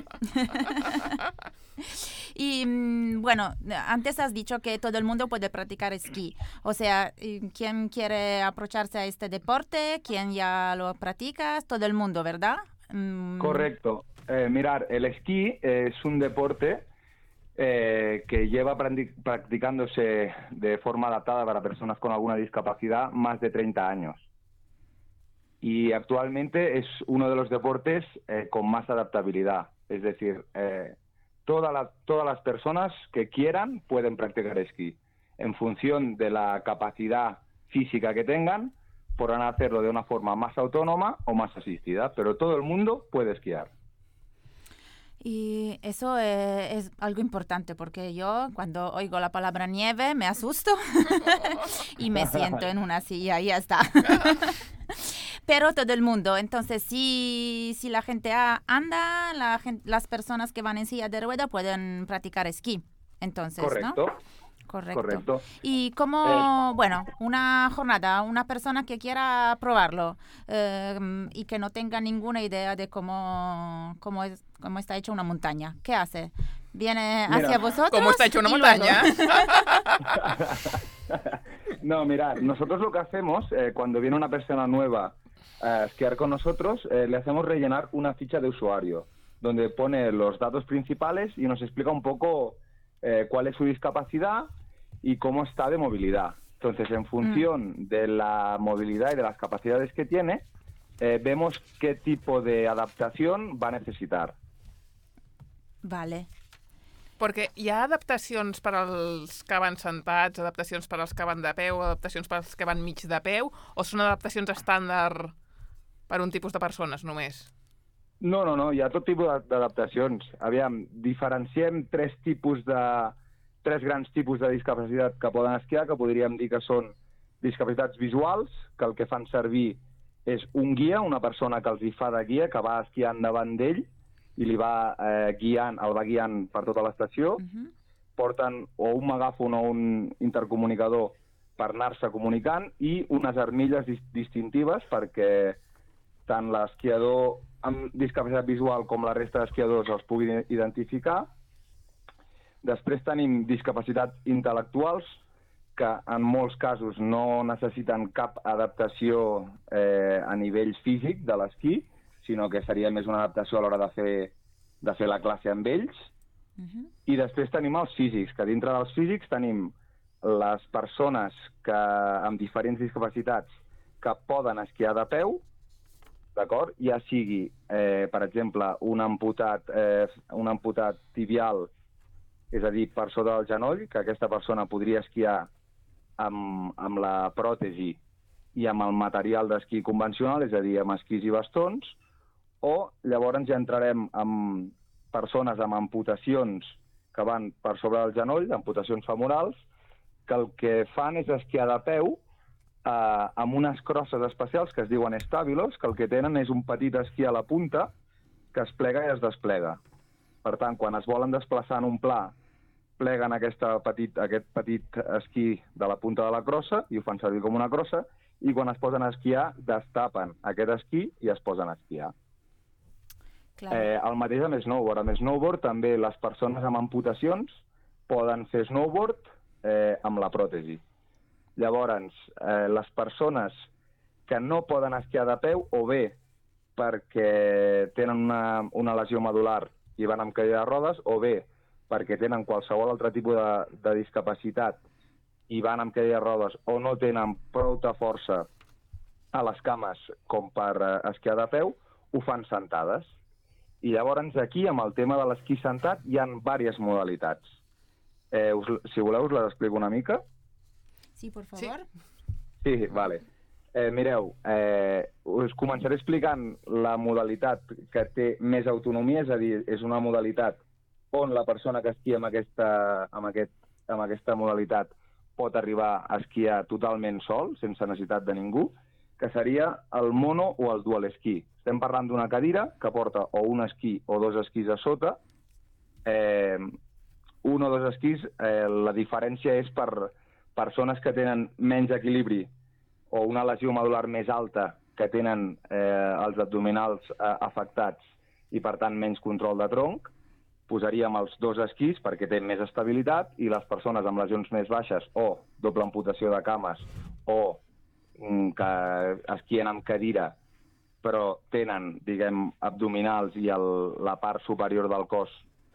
Y bueno, antes has dicho que todo el mundo puede practicar esquí. O sea, quien quiere aprovecharse a este deporte, quien ya lo practica, todo el mundo, ¿verdad? Correcto. Mirar, el esquí es un deporte que lleva practicándose de forma adaptada para personas con alguna discapacidad más de 30 años. Y actualmente es uno de los deportes con más adaptabilidad. Es decir, todas las personas que quieran pueden practicar esquí. En función de la capacidad física que tengan, podrán hacerlo de una forma más autónoma o más asistida, pero todo el mundo puede esquiar. Y eso es algo importante porque yo cuando oigo la palabra nieve me asusto y me siento en una silla y ya está. Pero todo el mundo, entonces si la gente anda, las personas que van en silla de rueda pueden practicar esquí. Entonces, correcto. ¿no? Correcto. Correcto. Y como, bueno, una jornada, una persona que quiera probarlo y que no tenga ninguna idea de cómo está hecha una montaña, ¿qué hace? ¿Viene hacia vosotros? ¿Cómo está hecha una montaña? No, mirad, nosotros lo que hacemos cuando viene una persona nueva a esquiar con nosotros, le hacemos rellenar una ficha de usuario, donde pone los datos principales y nos explica un poco cuál es su discapacidad y cómo está de movilidad. Entonces, en función de la movilidad y de las capacidades que tiene, vemos qué tipo de adaptación va a necesitar. Vale. Perquè hi ha adaptacions per als que van sentats, adaptacions per als que van de peu, adaptacions per als que van mig de peu, o són adaptacions estàndard per un tipus de persones només? No, hi ha tot tipus d'adaptacions. Aviam, diferenciem 3 grans tipus de discapacitat que poden esquiar, que podríem dir que són discapacitats visuals, que el que fan servir és un guia, una persona que els hi fa de guia, que va esquiant davant d'ell i el va guiant per tota l'estació. Porten o un megàfon o un intercomunicador per anar-se comunicant i unes armilles distintives perquè tant l'esquiador amb discapacitat visual com la resta d'esquiadors els puguin identificar. Després tenim discapacitats intel·lectuals, que en molts casos no necessiten cap adaptació a nivell físic de l'esquí, sinó que seria més una adaptació a l'hora de fer la classe amb ells. I després tenim els físics, que dintre dels físics tenim les persones amb diferents discapacitats que poden esquiar de peu, d'acord? Ja sigui, per exemple, un amputat tibial, és a dir, per sota del genoll, que aquesta persona podria esquiar amb la pròtesi i amb el material d'esquí convencional, és a dir, amb esquís i bastons, o llavors ja entrarem amb persones amb amputacions que van per sobre del genoll, amputacions femorals, que el que fan és esquiar de peu, amb unes crosses especials que es diuen estabilos, que el que tenen és un petit esquí a la punta que es plega i es desplega. Per tant, quan es volen desplaçar en un pla, pleguen aquest petit esquí de la punta de la crossa i ho fan servir com una crossa, i quan es posen a esquiar, destapen aquest esquí i es posen a esquiar. El mateix amb snowboard. Amb snowboard també les persones amb amputacions poden fer snowboard amb la pròtesi. Llavors, les persones que no poden esquiar de peu, o bé perquè tenen una lesió medular i van amb cadira de rodes, o bé perquè tenen qualsevol altre tipus de discapacitat i van amb cadira de rodes o no tenen prou de força a les cames com per esquiar de peu, ho fan sentades. I llavors aquí, amb el tema de l'esquí sentat, hi ha diverses modalitats. Si voleu, us les explico una mica. Sí, por favor. Sí, vale. Mireu, us començaré explicant la modalitat que té més autonomia, és a dir, és una modalitat on la persona que esquia amb aquesta modalitat pot arribar a esquiar totalment sol, sense necessitat de ningú, que seria el mono o el dual esquí. Estem parlant d'una cadira que porta o un esquí o dos esquís a sota. Un o dos esquís, la diferència és per persones que tenen menys equilibri o una lesió medular més alta, que tenen els abdominals afectats i, per tant, menys control de tronc, posaríem els dos esquís perquè té més estabilitat, i les persones amb lesions més baixes o doble amputació de cames o que esquien amb cadira però tenen, diguem, abdominals i la part superior del cos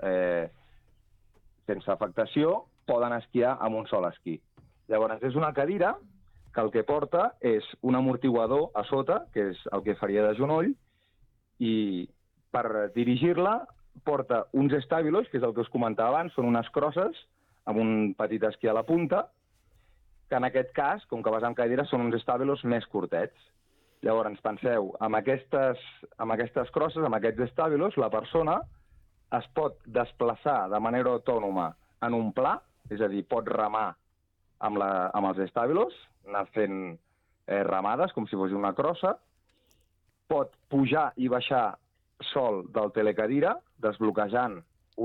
sense afectació, poden esquiar amb un sol esquí. Llavors, és una cadira que el que porta és un amortiguador a sota, que és el que faria de genoll, i per dirigir-la porta uns estabilos, que és el que us comentava abans, són unes crosses amb un petit esquí a la punta, que en aquest cas, com que vas amb cadira, són uns estabilos més curtets. Llavors, penseu, amb aquestes crosses, amb aquests estabilos, la persona es pot desplaçar de manera autònoma en un pla, és a dir, pot remar amb els estabilos, anar fent ramades, com si fos una crossa, pot pujar i baixar sol del telecadira, desbloquejant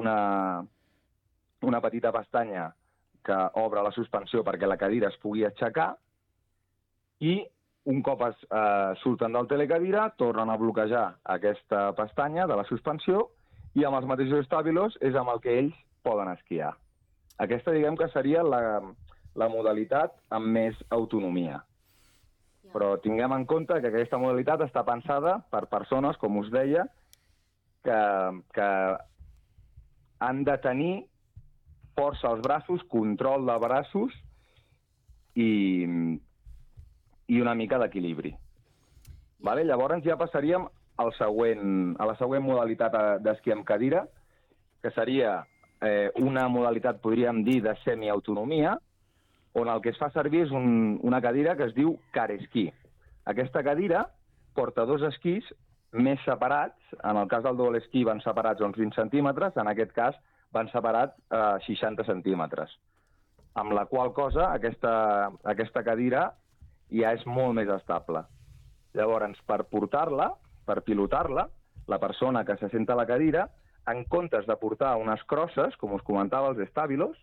una petita pestanya que obre la suspensió perquè la cadira es pugui aixecar, i un cop es surten del telecadira, tornen a bloquejar aquesta pestanya de la suspensió, i amb els mateixos estabilos és amb el que ells poden esquiar. Aquesta, diguem que seria la modalitat amb més autonomia. Però tinguem en compte que aquesta modalitat està pensada per persones, com us deia, que han de tenir força als braços, control de braços i una mica d'equilibri. Vale? Llavors ja passaríem a la següent modalitat d'esquí amb cadira, que seria una modalitat, podríem dir, de semiautonomia, on el que es fa servir és una cadira que es diu caresquí. Aquesta cadira porta dos esquís més separats. En el cas del doble esquí van separats uns 20 centímetres, en aquest cas van separats 60 centímetres, amb la qual cosa aquesta cadira ja és molt més estable. Llavors, per portar-la, per pilotar-la, la persona que se senta a la cadira, en comptes de portar unes crosses, com us comentava, els estabilos,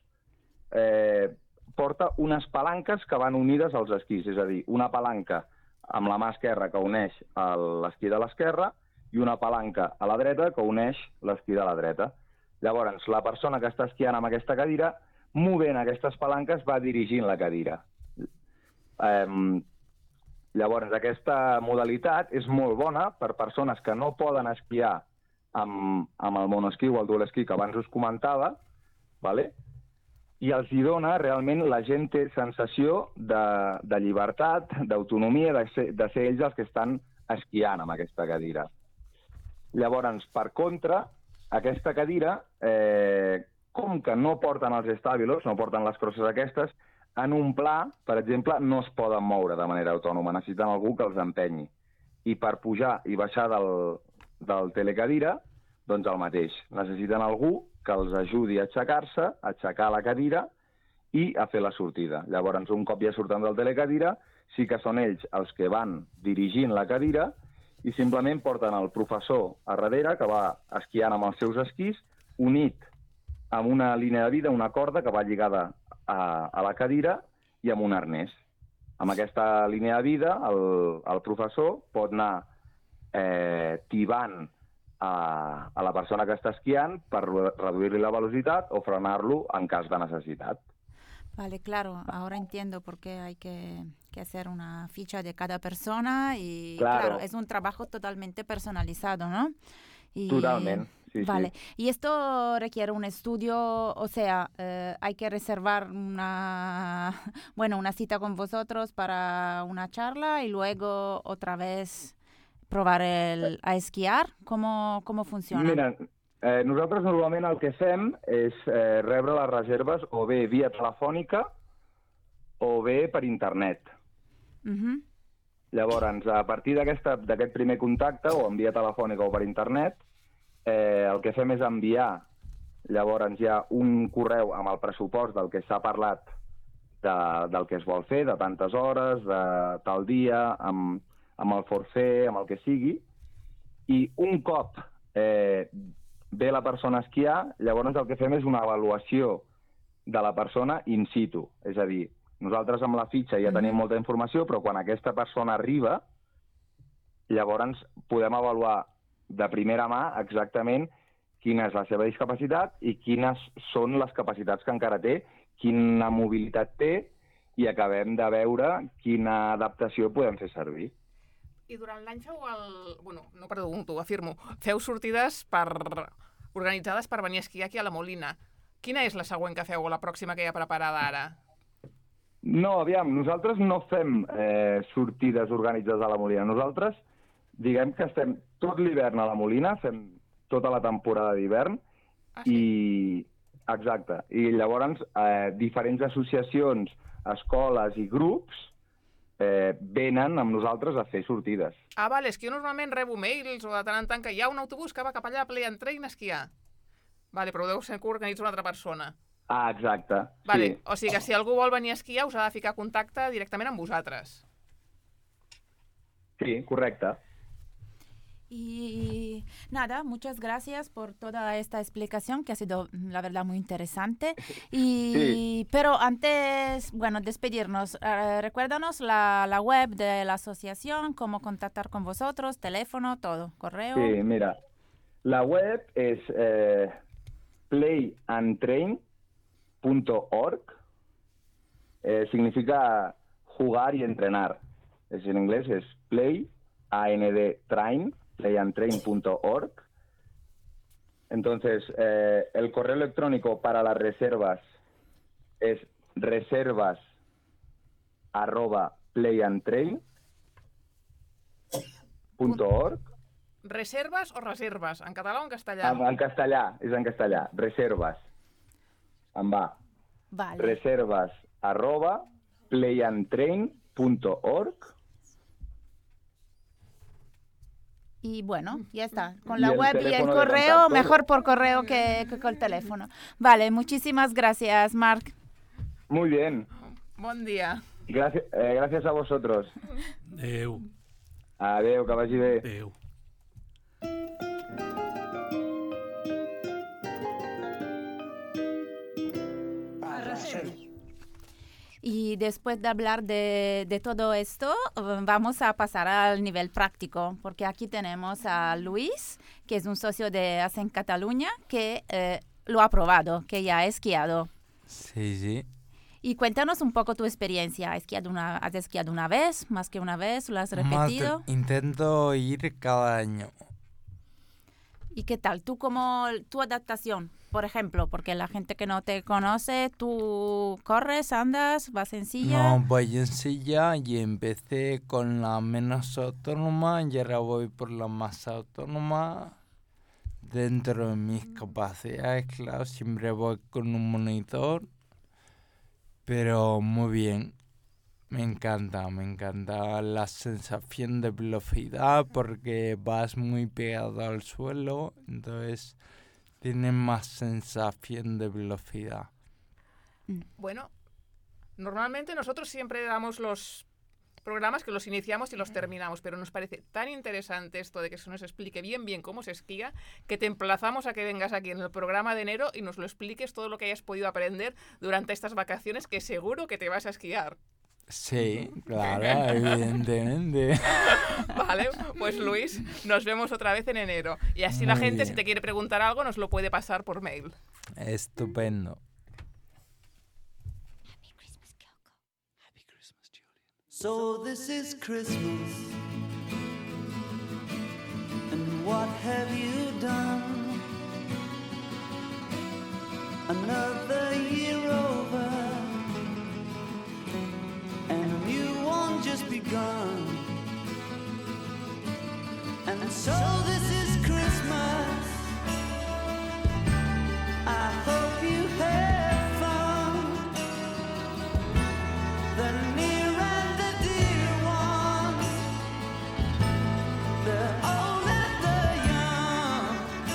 porta unes palanques que van unides als esquís, és a dir, una palanca amb la mà esquerra que uneix l'esquí de l'esquerra i una palanca a la dreta que uneix l'esquí de la dreta. Llavors, la persona que està esquiant amb aquesta cadira, movent aquestes palanques, va dirigint la cadira. Llavors, aquesta modalitat és molt bona per persones que no poden esquiar amb el monoesquí o el dual esquí que abans us comentava, ¿vale? I els hi dona, realment, la gent té sensació de llibertat, d'autonomia, de ser ells els que estan esquiant amb aquesta cadira. Llavors, per contra, aquesta cadira, com que no porten els estabilos, no porten les crosses aquestes, en un pla, per exemple, no es poden moure de manera autònoma, necessiten algú que els empenyi. I per pujar i baixar del telecadira, doncs el mateix. Necessiten algú que els ajudi a aixecar-se, a aixecar la cadira i a fer la sortida. Llavors, un cop ja surten del telecadira, sí que són ells els que van dirigint la cadira i simplement porten el professor a darrere, que va esquiant amb els seus esquís, unit amb una línia de vida, una corda que va lligada a la cadira i amb un arnès. Amb aquesta línia de vida, el professor pot anar tibant a la persona que està esquiant per reduir-li la velocitat o frenar-lo en cas de necessitat. Vale, claro, ahora entiendo por qué hay que hacer una ficha de cada persona y claro, es un trabajo totalmente personalizado, ¿no? Totalmente, sí, vale. sí. Y esto requiere un estudio, o sea, hay que reservar una cita con vosotros para una charla y luego otra vez provar a esquiar. ¿Cómo funciona? Mira, nosaltres normalment el que fem és rebre les reserves o bé via telefònica o bé per internet. Llavors, a partir d'aquest primer contacte, o en via telefònica o per internet, el que fem és enviar llavors ja un correu amb el pressupost del que s'ha parlat del que es vol fer, de tantes hores, de tal dia, amb el forfait, amb el que sigui, i un cop ve la persona a esquiar, llavors el que fem és una avaluació de la persona in situ. És a dir, nosaltres amb la fitxa ja tenim molta informació, però quan aquesta persona arriba, llavors podem avaluar de primera mà exactament quina és la seva discapacitat i quines són les capacitats que encara té, quina mobilitat té, i acabem de veure quina adaptació podem fer servir. I durant l'any feu no pregunto, afirmo, feu sortides organitzades per venir a esquiar aquí a la Molina. Quina és la següent que feu o la pròxima que hi ha preparada ara? No, aviam, nosaltres no fem sortides organitzades a la Molina. Nosaltres, diguem que estem tot l'hivern a la Molina, fem tota la temporada d'hivern, i exacte. I llavors diferents associacions, escoles i grups venen amb nosaltres a fer sortides. Ah, vale, és que jo normalment rebo mails o de tant en tant que hi ha un autobús que va cap allà a Play and Train a esquiar. Vale, però deu ser que ho organitza una altra persona. Ah, exacte. Vale, sí. O sigui que si algú vol venir a esquiar us ha de ficar contacte directament amb vosaltres. Sí, correcte. Y nada, muchas gracias por toda esta explicación que ha sido, la verdad, muy interesante. Pero antes, despedirnos, recuérdanos la web de la asociación, cómo contactar con vosotros, teléfono, todo, correo. Sí, mira, la web es playandtrain.org. Significa jugar y entrenar. En inglés es play, train, playandtrain.org. Entonces, el correo electrónico para las reservas es reservas@playandtrain.org. Reserves o reserves? En català o en castellà? En castellà, és en castellà. Reserves. En va. Vale. Reservas@playandtrain.org. Y bueno, ya está. Con la web y el correo, mejor por correo que con el teléfono. Vale, muchísimas gracias, Marc. Muy bien. Bon dia. Gracias a vosotros. Adéu. Adéu, que vagi bé. Adéu. Y después de hablar de todo esto, vamos a pasar al nivel práctico, porque aquí tenemos a Luis, que es un socio de ASEN Cataluña, que lo ha probado, que ya ha esquiado. Sí. Y cuéntanos un poco tu experiencia. ¿Has esquiado una vez, más que una vez? ¿Lo has repetido? Intento ir cada año. ¿Y qué tal? Tu adaptación, por ejemplo, porque la gente que no te conoce, ¿tú corres, andas, vas en silla? No, voy en silla y empecé con la menos autónoma y ahora voy por la más autónoma. Dentro de mis capacidades, claro, siempre voy con un monitor, pero muy bien. Me encanta la sensación de velocidad porque vas muy pegado al suelo, entonces tienes más sensación de velocidad. Bueno, Normalmente nosotros siempre damos los programas que los iniciamos y los terminamos, pero nos parece tan interesante esto de que se nos explique bien cómo se esquía, que te emplazamos a que vengas aquí en el programa de enero y nos lo expliques todo lo que hayas podido aprender durante estas vacaciones, que seguro que te vas a esquiar. Sí, claro, evidentemente. Vale, pues Luis, nos vemos otra vez en enero. Y así la Muy gente, bien. si te quiere preguntar algo, nos lo puede pasar por mail. Estupendo. So this is Christmas, and what have you done? Another year over, and a new one just begun. And so this is Christmas, I hope you have fun. The near and the dear ones, the old and the young.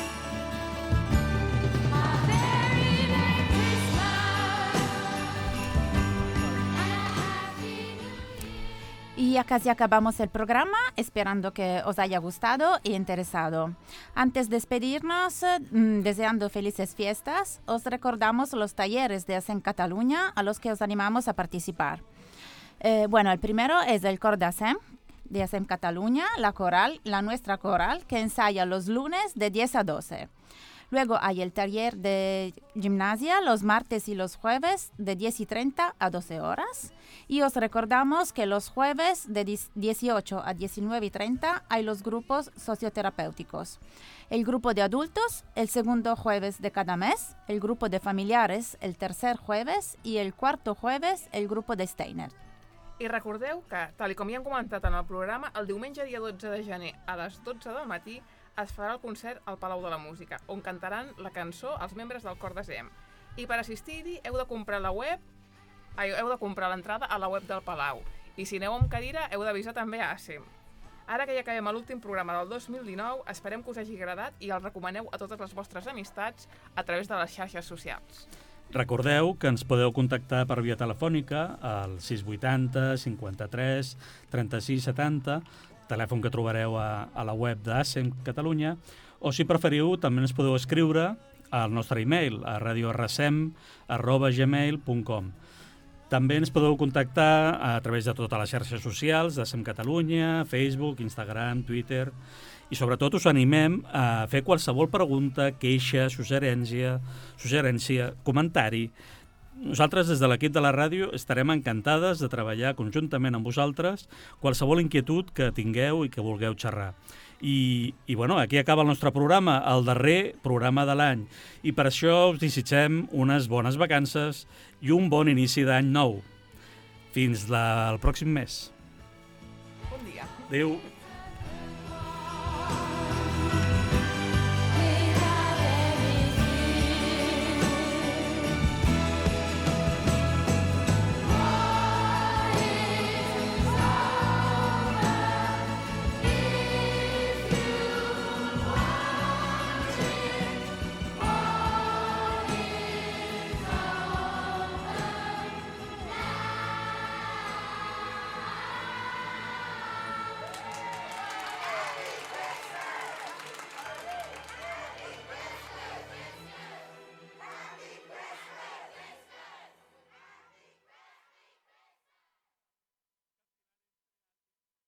A very Merry Christmas and a Happy New Year. Y ya casi acabamos el programa, esperando que os haya gustado y interesado. Antes de despedirnos, deseando felices fiestas, os recordamos los talleres de ASEM Cataluña a los que os animamos a participar. Bueno, el primero es el cor de ASEM Cataluña, la nuestra coral, que ensaya los lunes de 10 a 12. Luego hay el taller de gimnasia los martes y los jueves de 10:30 a 12 horas. Y os recordamos que los jueves de 18 a 19:30 hay los grupos socioterapéuticos. El grupo de adultos el segundo jueves de cada mes, el grupo de familiares el tercer jueves i el cuarto jueves el grupo de Steiner. I recordeu que, tal com ja hem comentat en el programa, el diumenge dia 12 de gener a les 12 del matí es farà el concert al Palau de la Música, on cantaran la cançó els membres del cor d'ASEM. I per assistir-hi heu de comprar l'entrada a la web del Palau. I si aneu amb cadira heu d'avisar també a ASEM. Ara que ja acabem l'últim programa del 2019, esperem que us hagi agradat i el recomaneu a totes les vostres amistats a través de les xarxes socials. Recordeu que ens podeu contactar per via telefònica al 680 53 36 70, telèfon que trobareu a la web d'ASEM Catalunya, o si preferiu també ens podeu escriure al nostre e-mail a radioracem@gmail.com. També ens podeu contactar a través de totes les xarxes socials d'ASEM Catalunya, Facebook, Instagram, Twitter, i sobretot us animem a fer qualsevol pregunta, queixa, suggerència, comentari. Nosaltres, des de l'equip de la ràdio, estarem encantades de treballar conjuntament amb vosaltres qualsevol inquietud que tingueu i que vulgueu xerrar. I bueno, aquí acaba el nostre programa, el darrer programa de l'any. I per això us desitgem unes bones vacances i un bon inici d'any nou. Fins al pròxim mes. Bon dia. Adéu.